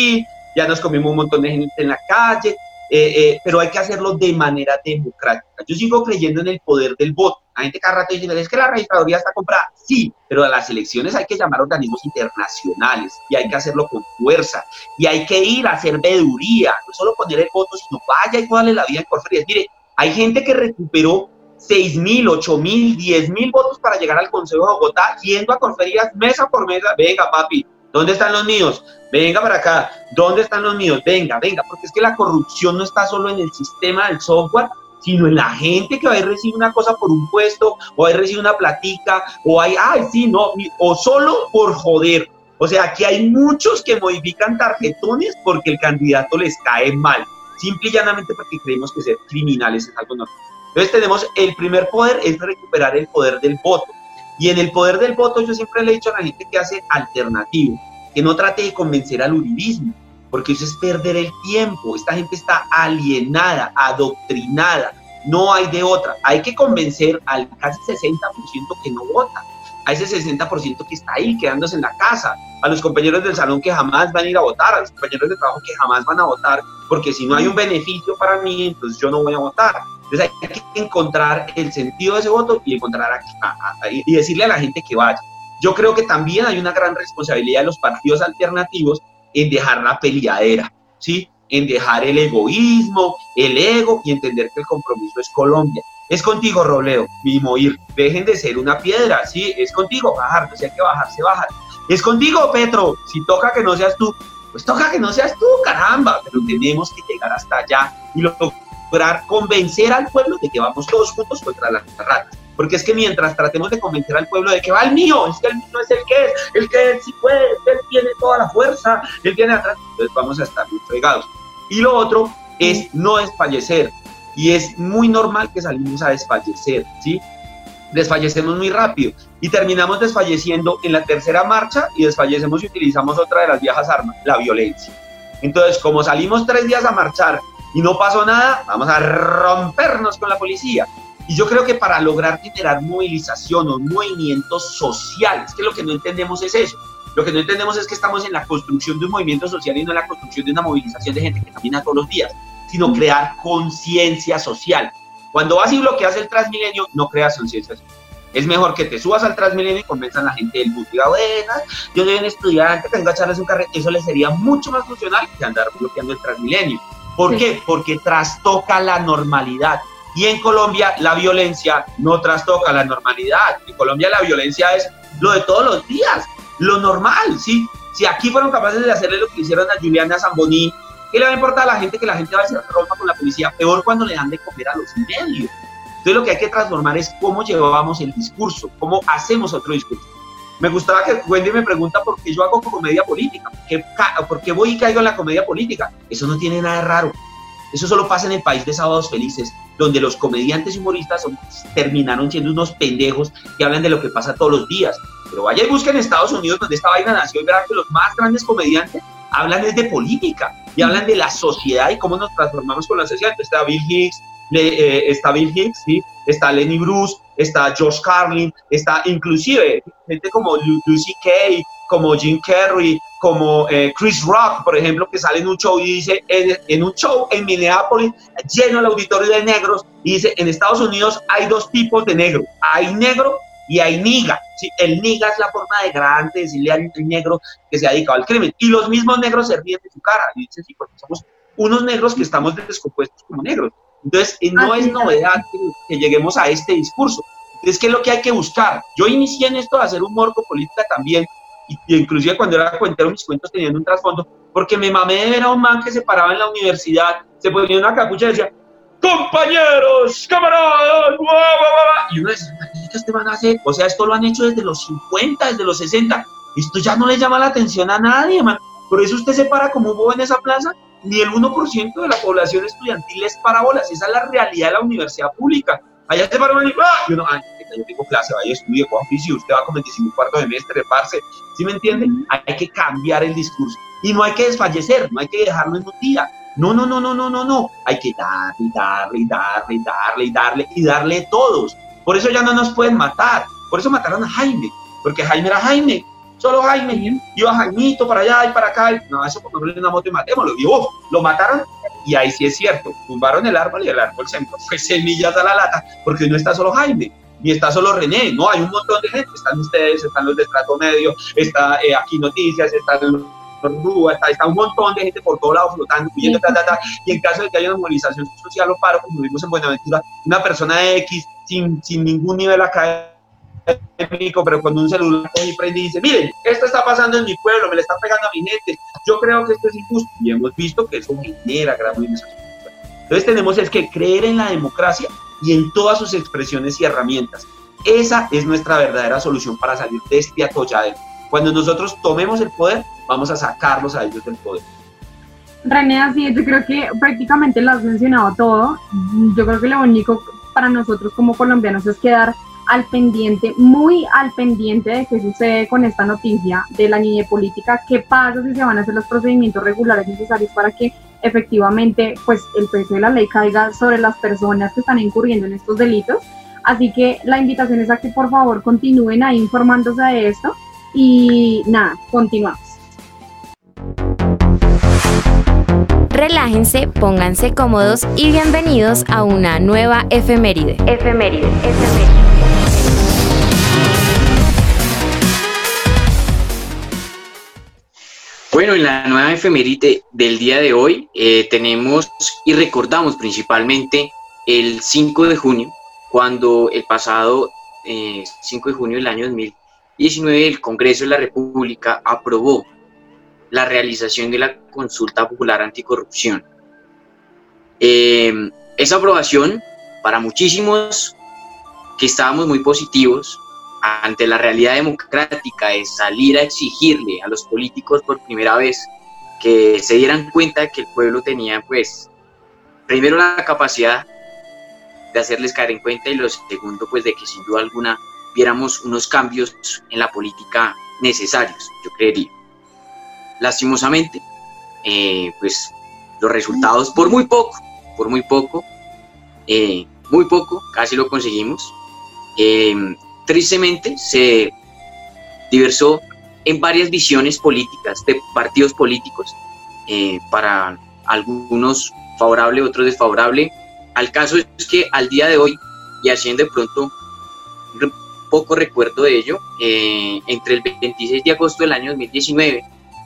ya nos comimos un montón de gente en la calle, eh, eh, pero hay que hacerlo de manera democrática. Yo sigo creyendo en el poder del voto. La gente cada rato dice, es que la registraduría está comprada. Sí, pero a las elecciones hay que llamar a organismos internacionales y hay que hacerlo con fuerza y hay que ir a hacer veeduría, no solo poner el voto, sino vaya y darle la vida en Corferias. Mire, hay gente que recuperó seis mil, ocho mil, diez mil votos para llegar al Consejo de Bogotá, yendo a Corferias mesa por mesa. Venga, papi, ¿dónde están los míos? Venga para acá. ¿Dónde están los míos? Venga, venga, porque es que la corrupción no está solo en el sistema del software, sino en la gente que va a recibir una cosa por un puesto, o va a recibir una platica, o hay, ay, sí, no, o solo por joder. O sea, aquí hay muchos que modifican tarjetones porque el candidato les cae mal, simple y llanamente porque creemos que ser criminales es algo normal. Entonces tenemos, el primer poder es recuperar el poder del voto. Y en el poder del voto yo siempre le he dicho a la gente que hace alternativo, que no trate de convencer al uribismo, porque eso es perder el tiempo. Esta gente está alienada, adoctrinada, no hay de otra. Hay que convencer al casi sesenta por ciento que no vota, a ese sesenta por ciento que está ahí quedándose en la casa, a los compañeros del salón que jamás van a ir a votar, a los compañeros de trabajo que jamás van a votar, porque si no hay un beneficio para mí, entonces yo no voy a votar. Entonces hay que encontrar el sentido de ese voto y encontrar a, a, a, y decirle a la gente que vaya. Yo creo que también hay una gran responsabilidad de los partidos alternativos en dejar la peleadera, ¿sí? En dejar el egoísmo, el ego y entender que el compromiso es Colombia. Es contigo, Robledo, mi Moir. Dejen de ser una piedra, ¿sí? Es contigo, bajar, si hay que bajar, se baja. Es contigo, Petro, si toca que no seas tú, pues toca que no seas tú, caramba, pero tenemos que llegar hasta allá y lograr convencer al pueblo de que vamos todos juntos contra las ratas. Porque es que mientras tratemos de convencer al pueblo de que va el mío, es que el mío es el que es, el que él sí puede, él tiene toda la fuerza, él tiene atrás, entonces vamos a estar muy fregados. Y lo otro es no desfallecer, y es muy normal que salimos a desfallecer, ¿sí? Desfallecemos muy rápido y terminamos desfalleciendo en la tercera marcha y desfallecemos y utilizamos otra de las viejas armas, la violencia. Entonces, como salimos tres días a marchar y no pasó nada, vamos a rompernos con la policía. Y yo creo que para lograr generar movilización o movimientos sociales, que lo que no entendemos es eso. Lo que no entendemos es que estamos en la construcción de un movimiento social y no en la construcción de una movilización de gente que camina todos los días, sino crear conciencia social. Cuando vas y bloqueas el Transmilenio, no creas conciencia social. Es mejor que te subas al Transmilenio y convenzan a la gente del bus. Diga, buenas, yo soy un estudiante, tengo que echarles un carrete. Eso le sería mucho más funcional que andar bloqueando el Transmilenio. ¿Por sí. qué? Porque trastoca la normalidad. Y en Colombia la violencia no trastoca la normalidad. En Colombia la violencia es lo de todos los días, lo normal, ¿sí? Si aquí fueron capaces de hacerle lo que hicieron a Juliana Zamboni, ¿qué le va a importar a la gente que la gente va a se rompa con la policía? Peor cuando le dan de comer a los medios. Entonces lo que hay que transformar es cómo llevamos el discurso, cómo hacemos otro discurso. Me gustaba que Wendy me pregunta por qué yo hago comedia política, por qué, por qué voy y caigo en la comedia política. Eso no tiene nada de raro. Eso solo pasa en el país de Sábados Felices, donde los comediantes y humoristas son, terminaron siendo unos pendejos que hablan de lo que pasa todos los días. Pero vaya y busquen en Estados Unidos, donde esta vaina nació, y verán que los más grandes comediantes hablan es de política y hablan de la sociedad y cómo nos transformamos con la sociedad. Entonces, está Bill Hicks, le, eh, está Bill Hicks, ¿sí? Está Lenny Bruce, está George Carlin, está inclusive gente como Lucy Kay, como Jim Carrey, como eh, Chris Rock, por ejemplo, que sale en un show y dice, en, en un show en Minneapolis, lleno el auditorio de negros, y dice, en Estados Unidos hay dos tipos de negro, hay negro y hay niga, ¿sí? El niga es la forma degradante de decirle al negro que se ha dedicado al crimen, y los mismos negros se ríen de su cara, y dicen, sí, porque somos unos negros que estamos descompuestos como negros. Entonces, eh, no es novedad que, que lleguemos a este discurso. Entonces, ¿qué es lo que hay que buscar? Yo inicié en esto de hacer humor con política también, y inclusive cuando era cuentero mis cuentos tenían un trasfondo, porque me mamé de ver a un man que se paraba en la universidad, se ponía una capucha y decía, compañeros, camaradas, bla, bla, bla, y uno decía, ¿qué este man hace? O sea, esto lo han hecho desde los cincuenta, desde los sesenta, esto ya no le llama la atención a nadie, man. Por eso usted se para como un bobo en esa plaza, ni el uno por ciento de la población estudiantil les para bolas, esa es la realidad de la universidad pública. Allá se para uno y, ¡ah! Y uno, ay, yo tengo clase, vaya, estudio, coja oficio, usted va con veinticinco cuarto semestre, parce, ¿sí me entiende? Hay que cambiar el discurso y no hay que desfallecer, no hay que dejarlo en un día, no, no, no, no, no, no, no, hay que darle, darle, darle, darle, darle y darle todos. Por eso ya no nos pueden matar, por eso mataron a Jaime, porque Jaime era Jaime, solo Jaime, iba Jaimito para allá y para acá, y, no, eso pongámosle una moto y matémoslo, y oh, lo mataron, y ahí sí es cierto, tumbaron el árbol y el árbol se fue semillas a la lata, porque no está solo Jaime, ni está solo René, no, hay un montón de gente, están ustedes, están los de estrato medio, está eh, Aquí Noticias, está el Rúa, está, está un montón de gente por todos lados flotando, huyendo, ta, ta, ta, y en caso de que haya una movilización social o paro, como vimos en Buenaventura, una persona X sin, sin ningún nivel académico, pero con un celular y prende y dice, miren, esto está pasando en mi pueblo, me le están pegando a mi gente, yo creo que esto es injusto, y hemos visto que eso genera gran movilización. Entonces tenemos es que creer en la democracia y en todas sus expresiones y herramientas. Esa es nuestra verdadera solución para salir de este atolladero. Cuando nosotros tomemos el poder, vamos a sacarlos a ellos del poder. René, así yo creo que prácticamente lo has mencionado todo. Yo creo que lo único para nosotros como colombianos es quedar al pendiente, muy al pendiente de qué sucede con esta noticia de la niñez política, qué pasa si se van a hacer los procedimientos regulares necesarios para que efectivamente pues el peso de la ley caiga sobre las personas que están incurriendo en estos delitos. Así que la invitación es a que por favor continúen ahí informándose de esto. Y nada, continuamos. Relájense, pónganse cómodos y bienvenidos a una nueva efeméride. Efeméride, efeméride. Bueno, en la nueva efeméride del día de hoy eh, tenemos y recordamos principalmente el cinco de junio, cuando el pasado eh, cinco de junio del año dos mil diecinueve el Congreso de la República aprobó la realización de la consulta popular anticorrupción. Eh, esa aprobación, para muchísimos que estábamos muy positivos ante la realidad democrática de salir a exigirle a los políticos por primera vez que se dieran cuenta de que el pueblo tenía, pues, primero la capacidad de hacerles caer en cuenta y lo segundo, pues, de que sin duda alguna viéramos unos cambios en la política necesarios, yo creería. Lastimosamente, eh, pues los resultados por muy poco, por muy poco, eh, muy poco, casi lo conseguimos. Eh, tristemente se diversó en varias visiones políticas de partidos políticos, eh, para algunos favorable, otros desfavorable. Al caso es que al día de hoy, y haciendo de pronto poco recuerdo de ello, eh, entre el veintiséis de agosto del año dos mil diecinueve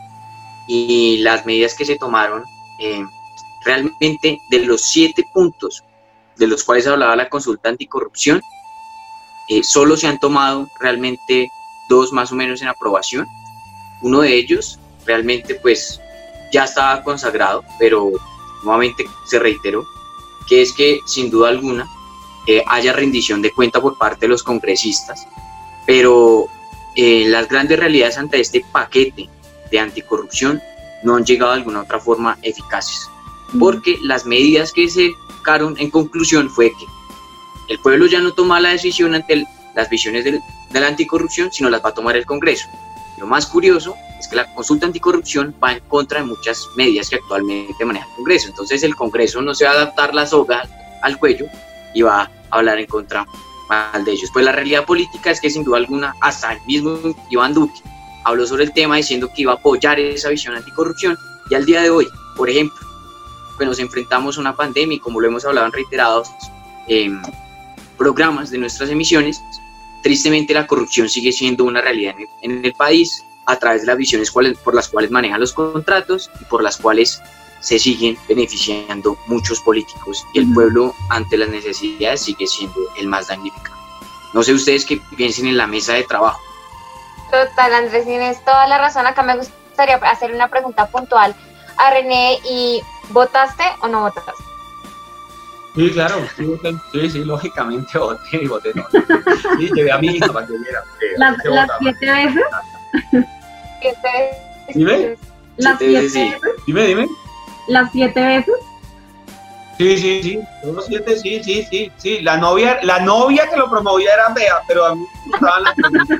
y las medidas que se tomaron, eh, realmente de los siete puntos de los cuales hablaba la consulta anticorrupción, eh, solo se han tomado realmente dos más o menos en aprobación. Uno de ellos realmente pues ya estaba consagrado, pero nuevamente se reiteró, que es que sin duda alguna Eh, haya rendición de cuenta por parte de los congresistas, pero eh, las grandes realidades ante este paquete de anticorrupción no han llegado de alguna otra forma eficaces, porque las medidas que se sacaron en conclusión fue que el pueblo ya no toma la decisión ante el, las visiones del, de la anticorrupción, sino las va a tomar el Congreso. Lo más curioso es que la consulta anticorrupción va en contra de muchas medidas que actualmente maneja el Congreso, entonces el Congreso no se va a adaptar la soga al cuello y va a hablar en contra mal de ellos. Pues la realidad política es que sin duda alguna hasta el mismo Iván Duque habló sobre el tema diciendo que iba a apoyar esa visión anticorrupción, y al día de hoy, por ejemplo, pues nos enfrentamos a una pandemia y como lo hemos hablado en reiterados eh, programas de nuestras emisiones, tristemente la corrupción sigue siendo una realidad en el, en el país a través de las visiones cuales, por las cuales manejan los contratos y por las cuales se siguen beneficiando muchos políticos, y el pueblo ante las necesidades sigue siendo el más damnificado. No sé ustedes qué piensen en la mesa de trabajo. Total, Andrés, tienes toda la razón. Acá me gustaría hacer una pregunta puntual a René. ¿Y votaste o no votaste? Sí, claro, sí, voté, sí, sí, lógicamente voté y voté no. Sí, llevé a mi hija para que viera. ¿Las, las siete veces? ¿Siete veces? Dime. ¿Las Siete siete veces, sí. veces? Dime, dime. ¿Las siete veces? Sí, sí, sí, todos siete, sí, sí, sí, sí. La novia, la novia que lo promovía era fea, pero a mí me gustaban las preguntas.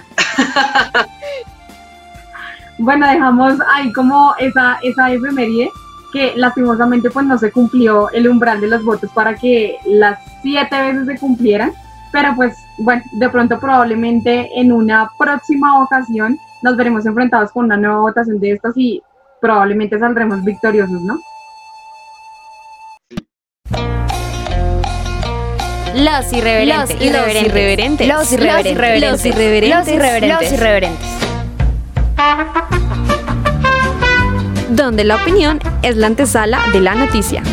Bueno, dejamos ahí como esa, esa efeméride que lastimosamente pues no se cumplió el umbral de los votos para que las siete veces se cumplieran, pero pues bueno, de pronto probablemente en una próxima ocasión nos veremos enfrentados con una nueva votación de estas y probablemente saldremos victoriosos, ¿no? Los irreverentes. Los irreverentes. Los irreverentes. Los irreverentes. Los irreverentes. Los irreverentes. Donde la opinión es la antesala de la noticia.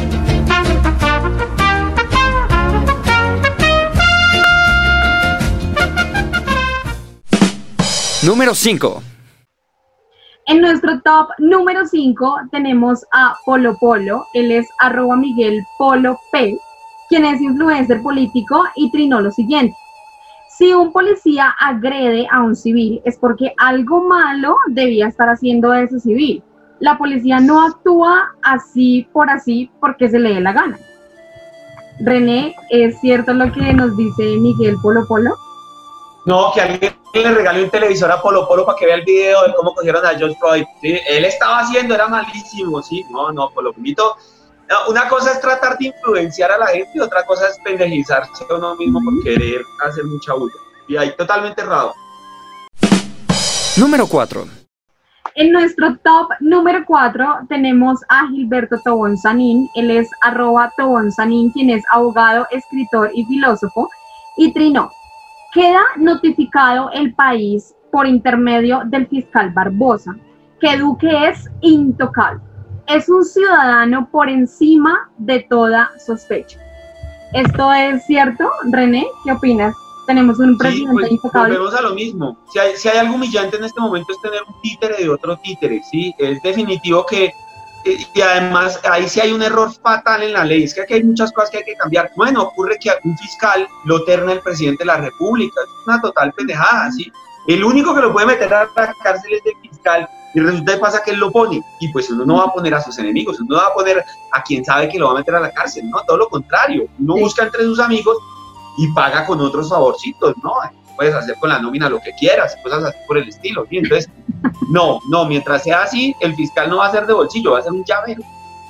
Número cinco. En nuestro top número cinco tenemos a Polo Polo, él es arroba Miguel Polo P, quien es influencer político y trinó lo siguiente: si un policía agrede a un civil es porque algo malo debía estar haciendo ese civil. La policía no actúa así por así porque se le dé la gana. René, ¿es cierto lo que nos dice Miguel Polo Polo? No, que alguien le regale un televisor a Polo Polo para que vea el video de cómo cogieron a George Floyd. ¿Sí? Él estaba haciendo, era malísimo, ¿sí? No, no, Polo Polito. Una cosa es tratar de influenciar a la gente y otra cosa es pendejizarse a uno mismo por querer hacer mucha bulla. Y ahí totalmente errado. Número cuatro. En nuestro top número cuatro tenemos a Gilberto Tobón Sanín, él es arroba Tobón Sanín, quien es abogado, escritor y filósofo, y trinó: queda notificado el país por intermedio del fiscal Barbosa, que Duque es intocable, es un ciudadano por encima de toda sospecha. ¿Esto es cierto, René? ¿Qué opinas? Tenemos un presidente sí, pues, intocable. Volvemos a lo mismo. Si hay, si hay algo humillante en este momento es tener un títere de otro títere, ¿sí? Es definitivo que, eh, y además ahí sí hay un error fatal en la ley, es que aquí hay muchas cosas que hay que cambiar. Bueno, ocurre que un fiscal lo terna el presidente de la República, es una total pendejada, ¿sí? El único que lo puede meter a la cárcel es el fiscal, y resulta que pasa que él lo pone, y pues uno no va a poner a sus enemigos, uno no va a poner a quien sabe que lo va a meter a la cárcel, ¿no? Todo lo contrario, uno sí. busca entre sus amigos y paga con otros favorcitos, ¿no? Puedes hacer con la nómina lo que quieras, cosas así por el estilo, ¿sí? Entonces, no, no, mientras sea así, el fiscal no va a ser de bolsillo, va a ser un llavero.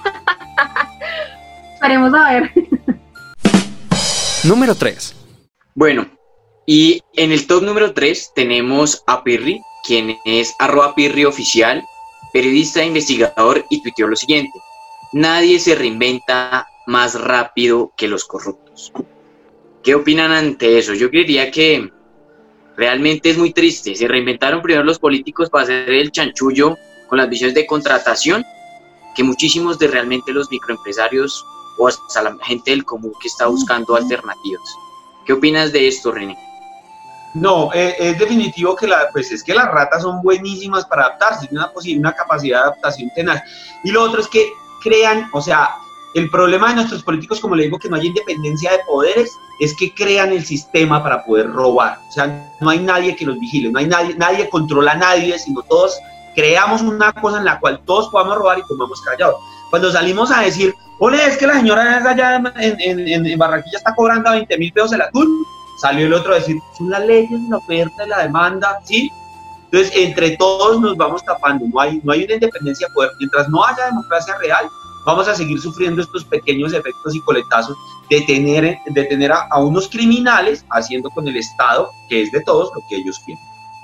Esperemos a ver. Número tres. Bueno, y en el top número tres tenemos a Pirri, quien es arroba Pirri oficial, periodista e investigador, y tuiteó lo siguiente: nadie se reinventa más rápido que los corruptos. ¿Qué opinan ante eso? Yo creería que realmente es muy triste. Se reinventaron primero los políticos para hacer el chanchullo con las visiones de contratación, que muchísimos de realmente los microempresarios o hasta la gente del común que está buscando alternativas. ¿Qué opinas de esto, René? No, eh, es definitivo que la, pues es que las ratas son buenísimas para adaptarse, tienen una, una capacidad de adaptación tenaz. Y lo otro es que crean, o sea, el problema de nuestros políticos, como le digo, que no hay independencia de poderes, es que crean el sistema para poder robar. O sea, no hay nadie que los vigile, no hay nadie, nadie controla a nadie, sino todos creamos una cosa en la cual todos podamos robar y comemos callados. Cuando salimos a decir, ole, es que la señora allá en, en, en, en Barranquilla está cobrando veinte mil pesos el atún, salió el otro a decir, son las leyes, la oferta y la demanda, ¿sí? Entonces, entre todos nos vamos tapando, no hay, no hay una independencia de poder. Mientras no haya democracia real, vamos a seguir sufriendo estos pequeños efectos y coletazos de tener, de tener a, a unos criminales haciendo con el Estado, que es de todos, lo que ellos quieren.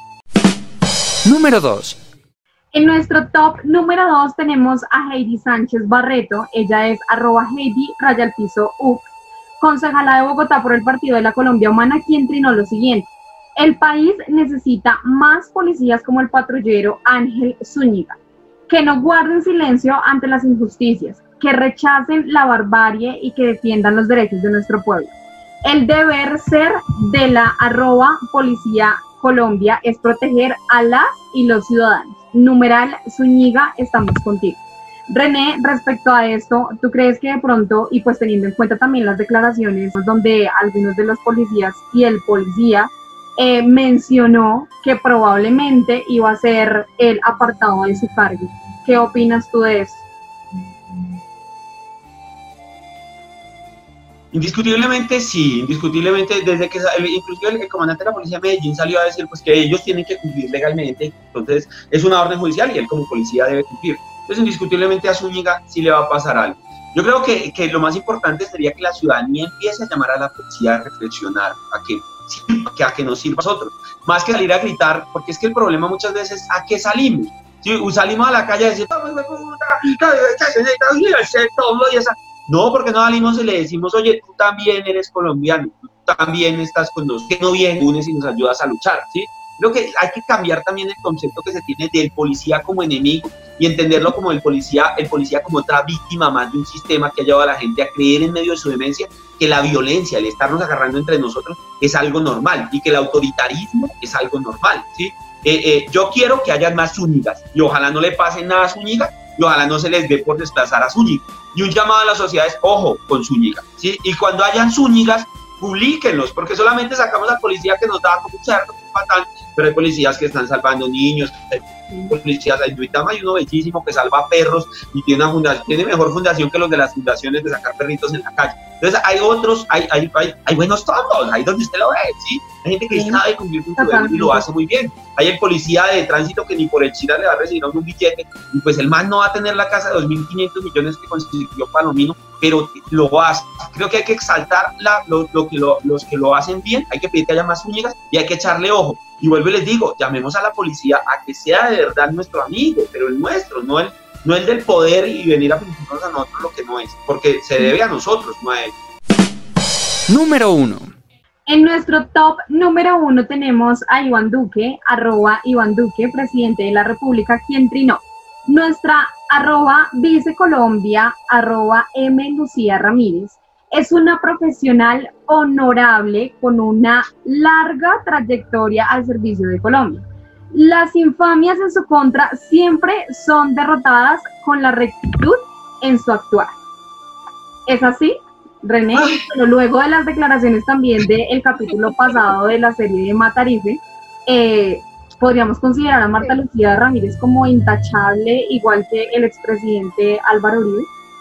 Número dos. En nuestro top número dos tenemos a Heidi Sánchez Barreto, ella es arroba Heidi raya al piso U, concejala de Bogotá por el Partido de la Colombia Humana, quien trinó lo siguiente: el país necesita más policías como el patrullero Ángel Zúñiga, que no guarden silencio ante las injusticias, que rechacen la barbarie y que defiendan los derechos de nuestro pueblo. El deber ser de la arroba Policía Colombia es proteger a las y los ciudadanos. Numeral Zúñiga, estamos contigo. René, respecto a esto, ¿tú crees que de pronto, y pues teniendo en cuenta también las declaraciones donde algunos de los policías y el policía eh, mencionó que probablemente iba a ser el apartado de su cargo? ¿Qué opinas tú de eso? Indiscutiblemente sí, indiscutiblemente desde que inclusive el, el comandante de la policía de Medellín salió a decir pues que ellos tienen que cumplir legalmente, entonces es una orden judicial y él como policía debe cumplir. Entonces indiscutiblemente a Zúñiga sí le va a pasar algo. Yo creo que, que lo más importante sería que la ciudadanía empiece a llamar a la policía a reflexionar, a que, que, a que nos sirva a nosotros, más que salir a gritar, porque es que el problema muchas veces es a qué salimos. Si salimos a la calle a decir, no, porque no salimos y le decimos, oye, tú también eres colombiano, tú también estás con nosotros, que no vienes y nos ayudas a luchar, ¿sí? Creo que hay que cambiar también el concepto que se tiene del policía como enemigo y entenderlo como el policía, el policía como otra víctima más de un sistema que ha llevado a la gente a creer en medio de su demencia que la violencia, el estarnos agarrando entre nosotros es algo normal y que el autoritarismo es algo normal, ¿sí? Eh, eh, yo quiero que haya más Zúñigas y ojalá no le pase nada a Zúñiga y ojalá no se les dé por desplazar a Zúñiga. Y un llamado a la sociedad es, ojo, con Zúñiga, ¿sí? Y cuando hayan Zúñigas, publíquenlos, porque solamente sacamos a policía que nos da como un cerdo, un patán, pero hay policías que están salvando niños, hay policías, hay Duitama, hay uno bellísimo que salva perros y tiene una fundación, tiene mejor fundación que los de las fundaciones de sacar perritos en la calle. Entonces hay otros, hay, hay, hay, hay buenos todos, ahí donde usted lo ve, ¿sí? Hay gente que sí sabe cumplir con su deber y lo hace muy bien. Hay el policía de tránsito que ni por el Chira le va a recibir a un billete, y pues el man no va a tener la casa de dos mil quinientos millones que consiguió Palomino, pero lo hace. Creo que hay que exaltar la, lo, lo que lo, los que lo hacen bien, hay que pedir que haya más Zúñigas y hay que echarle ojo. Y vuelvo y les digo, llamemos a la policía a que sea de verdad nuestro amigo, pero el nuestro, no el, no el del poder y venir a pintarnos a nosotros lo que no es, porque se debe a nosotros, no a él. Número uno. En nuestro top número uno tenemos a Iván Duque, arroba Iván Duque, presidente de la República, quien trinó. Nuestra arroba Vice Colombia, arroba M. Lucía Ramírez. Es una profesional honorable con una larga trayectoria al servicio de Colombia. Las infamias en su contra siempre son derrotadas con la rectitud en su actuar. ¿Es así, René? Pero luego de las declaraciones también del capítulo pasado de la serie de Matarife, eh, podríamos considerar a Marta Lucía Ramírez como intachable, igual que el expresidente Álvaro Uribe.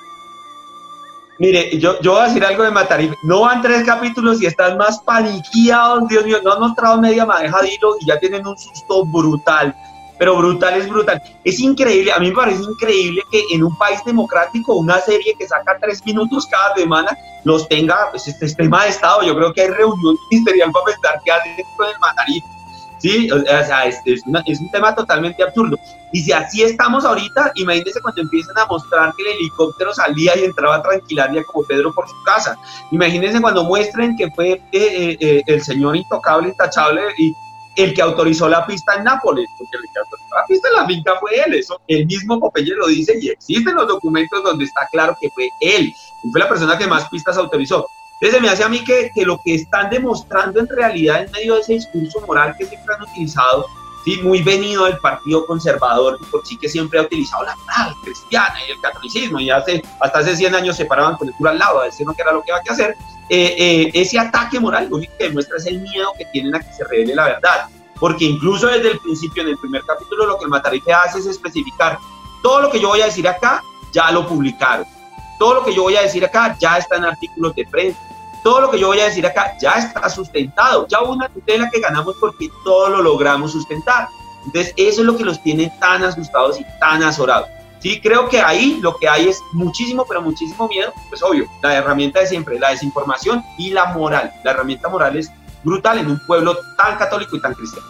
Mire, yo, yo voy a decir algo de Matarife. No van tres capítulos y están más paniqueados, Dios mío, no han mostrado media madeja de hilo y ya tienen un susto brutal. Pero brutal es brutal. Es increíble, a mí me parece increíble que en un país democrático una serie que saca tres minutos cada semana los tenga, pues este es tema de Estado. Yo creo que hay reunión ministerial para pensar qué hacen con el Matarife. Sí, o sea, es, es, una, es un tema totalmente absurdo. Y si así estamos ahorita, imagínense cuando empiecen a mostrar que el helicóptero salía y entraba a Tranquilandia como Pedro por su casa. Imagínense cuando muestren que fue eh, eh, el señor intocable, intachable, y el que autorizó la pista en Nápoles, porque el que autorizó la pista en la finca fue él, eso el mismo Popeye lo dice y existen los documentos donde está claro que fue él, y fue la persona que más pistas autorizó. Entonces me hace a mí que, que lo que están demostrando en realidad en medio de ese discurso moral que siempre han utilizado, sí, muy venido del Partido Conservador, y por sí que siempre ha utilizado la moral cristiana y el catolicismo, y hace, hasta hace cien años se paraban con el cura al lado a decir no que era lo que había que hacer, eh, eh, ese ataque moral lo único que demuestra es el miedo que tienen a que se revele la verdad, porque incluso desde el principio, en el primer capítulo, lo que el Matarife hace es especificar, todo lo que yo voy a decir acá, ya lo publicaron, todo lo que yo voy a decir acá, ya está en artículos de prensa, todo lo que yo voy a decir acá ya está sustentado, ya hubo una tutela que ganamos porque todo lo logramos sustentar. Entonces eso es lo que los tiene tan asustados y tan azorados. Sí, creo que ahí lo que hay es muchísimo, pero muchísimo miedo, pues obvio, la herramienta de siempre, la desinformación y la moral. La herramienta moral es brutal en un pueblo tan católico y tan cristiano.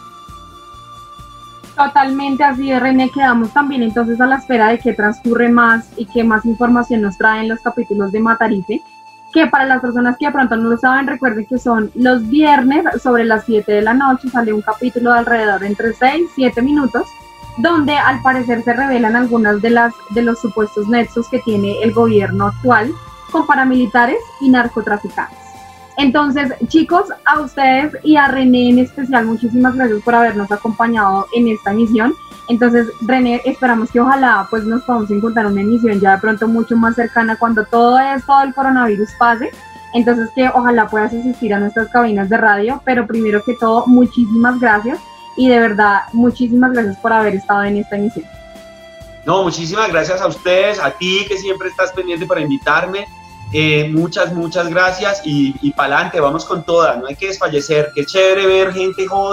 Totalmente así de René, quedamos también entonces a la espera de que transcurre más y que más información nos traen los capítulos de Matarife, que para las personas que de pronto no lo saben, recuerden que son los viernes sobre las siete de la noche, sale un capítulo de alrededor entre seis y siete minutos, donde al parecer se revelan algunas de las de los supuestos nexos que tiene el gobierno actual con paramilitares y narcotraficantes. Entonces, chicos, a ustedes y a René en especial, muchísimas gracias por habernos acompañado en esta emisión. Entonces, René, esperamos que ojalá pues nos podamos encontrar una emisión ya de pronto mucho más cercana cuando todo esto del coronavirus pase. Entonces, que ojalá puedas asistir a nuestras cabinas de radio, pero primero que todo, muchísimas gracias y de verdad, muchísimas gracias por haber estado en esta emisión. No, muchísimas gracias a ustedes, a ti que siempre estás pendiente para invitarme. Eh, muchas, muchas gracias y, y para adelante, vamos con toda, no hay que desfallecer, qué chévere ver gente joven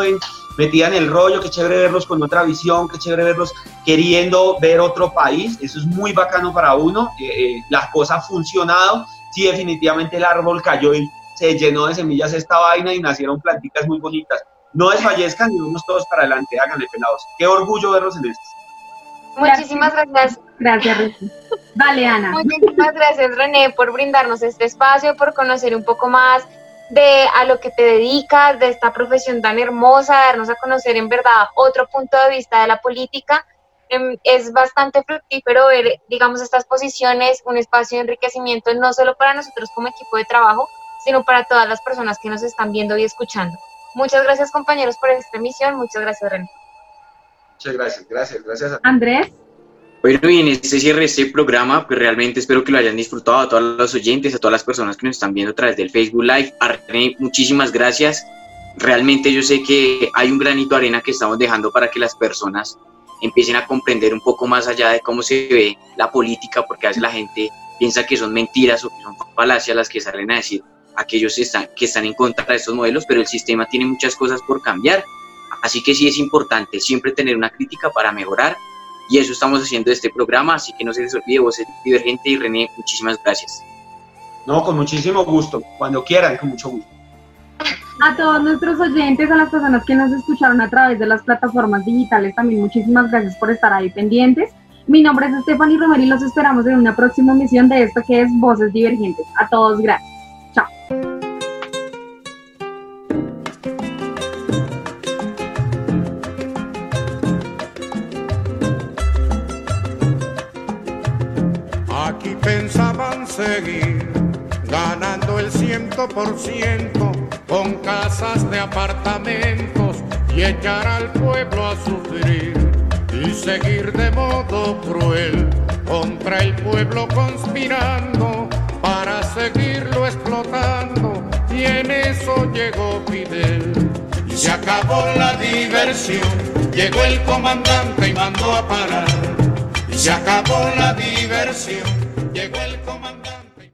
metida en el rollo, qué chévere verlos con otra visión, qué chévere verlos queriendo ver otro país, eso es muy bacano para uno, eh, eh, la cosa ha funcionado, sí, definitivamente el árbol cayó y se llenó de semillas esta vaina y nacieron plantitas muy bonitas. No desfallezcan y vamos todos para adelante, háganle, pelados. Qué orgullo verlos en esto. Muchísimas gracias. Gracias, René. Vale, Ana. Muchísimas gracias, René, por brindarnos este espacio, por conocer un poco más de a lo que te dedicas, de esta profesión tan hermosa, darnos a conocer en verdad otro punto de vista de la política. Es bastante fructífero ver, digamos, estas posiciones, un espacio de enriquecimiento no solo para nosotros como equipo de trabajo, sino para todas las personas que nos están viendo y escuchando. Muchas gracias, compañeros, por esta emisión. Muchas gracias, René. Muchas gracias, gracias, gracias a ti. Andrés. Bueno, y en este cierre de este programa, pues realmente espero que lo hayan disfrutado, a todos los oyentes, a todas las personas que nos están viendo a través del Facebook Live. A René, muchísimas gracias. Realmente yo sé que hay un granito de arena que estamos dejando para que las personas empiecen a comprender un poco más allá de cómo se ve la política, porque a veces la gente piensa que son mentiras o que son falacias las que salen a decir aquellos que están, que están en contra de estos modelos, pero el sistema tiene muchas cosas por cambiar, así que sí es importante siempre tener una crítica para mejorar, y eso estamos haciendo de este programa, así que no se les olvide, Voces Divergentes, y René, muchísimas gracias. No, con muchísimo gusto, cuando quieran, con mucho gusto. A todos nuestros oyentes, a las personas que nos escucharon a través de las plataformas digitales, también muchísimas gracias por estar ahí pendientes. Mi nombre es Stephanie Romero y los esperamos en una próxima emisión de esto que es Voces Divergentes. A todos, gracias. Chao. Aquí pensaban seguir ganando el ciento por ciento con casas de apartamentos y echar al pueblo a sufrir y seguir de modo cruel contra el pueblo conspirando para seguirlo explotando, y en eso llegó Fidel y se acabó la diversión. Llegó el comandante y mandó a parar y se acabó la diversión.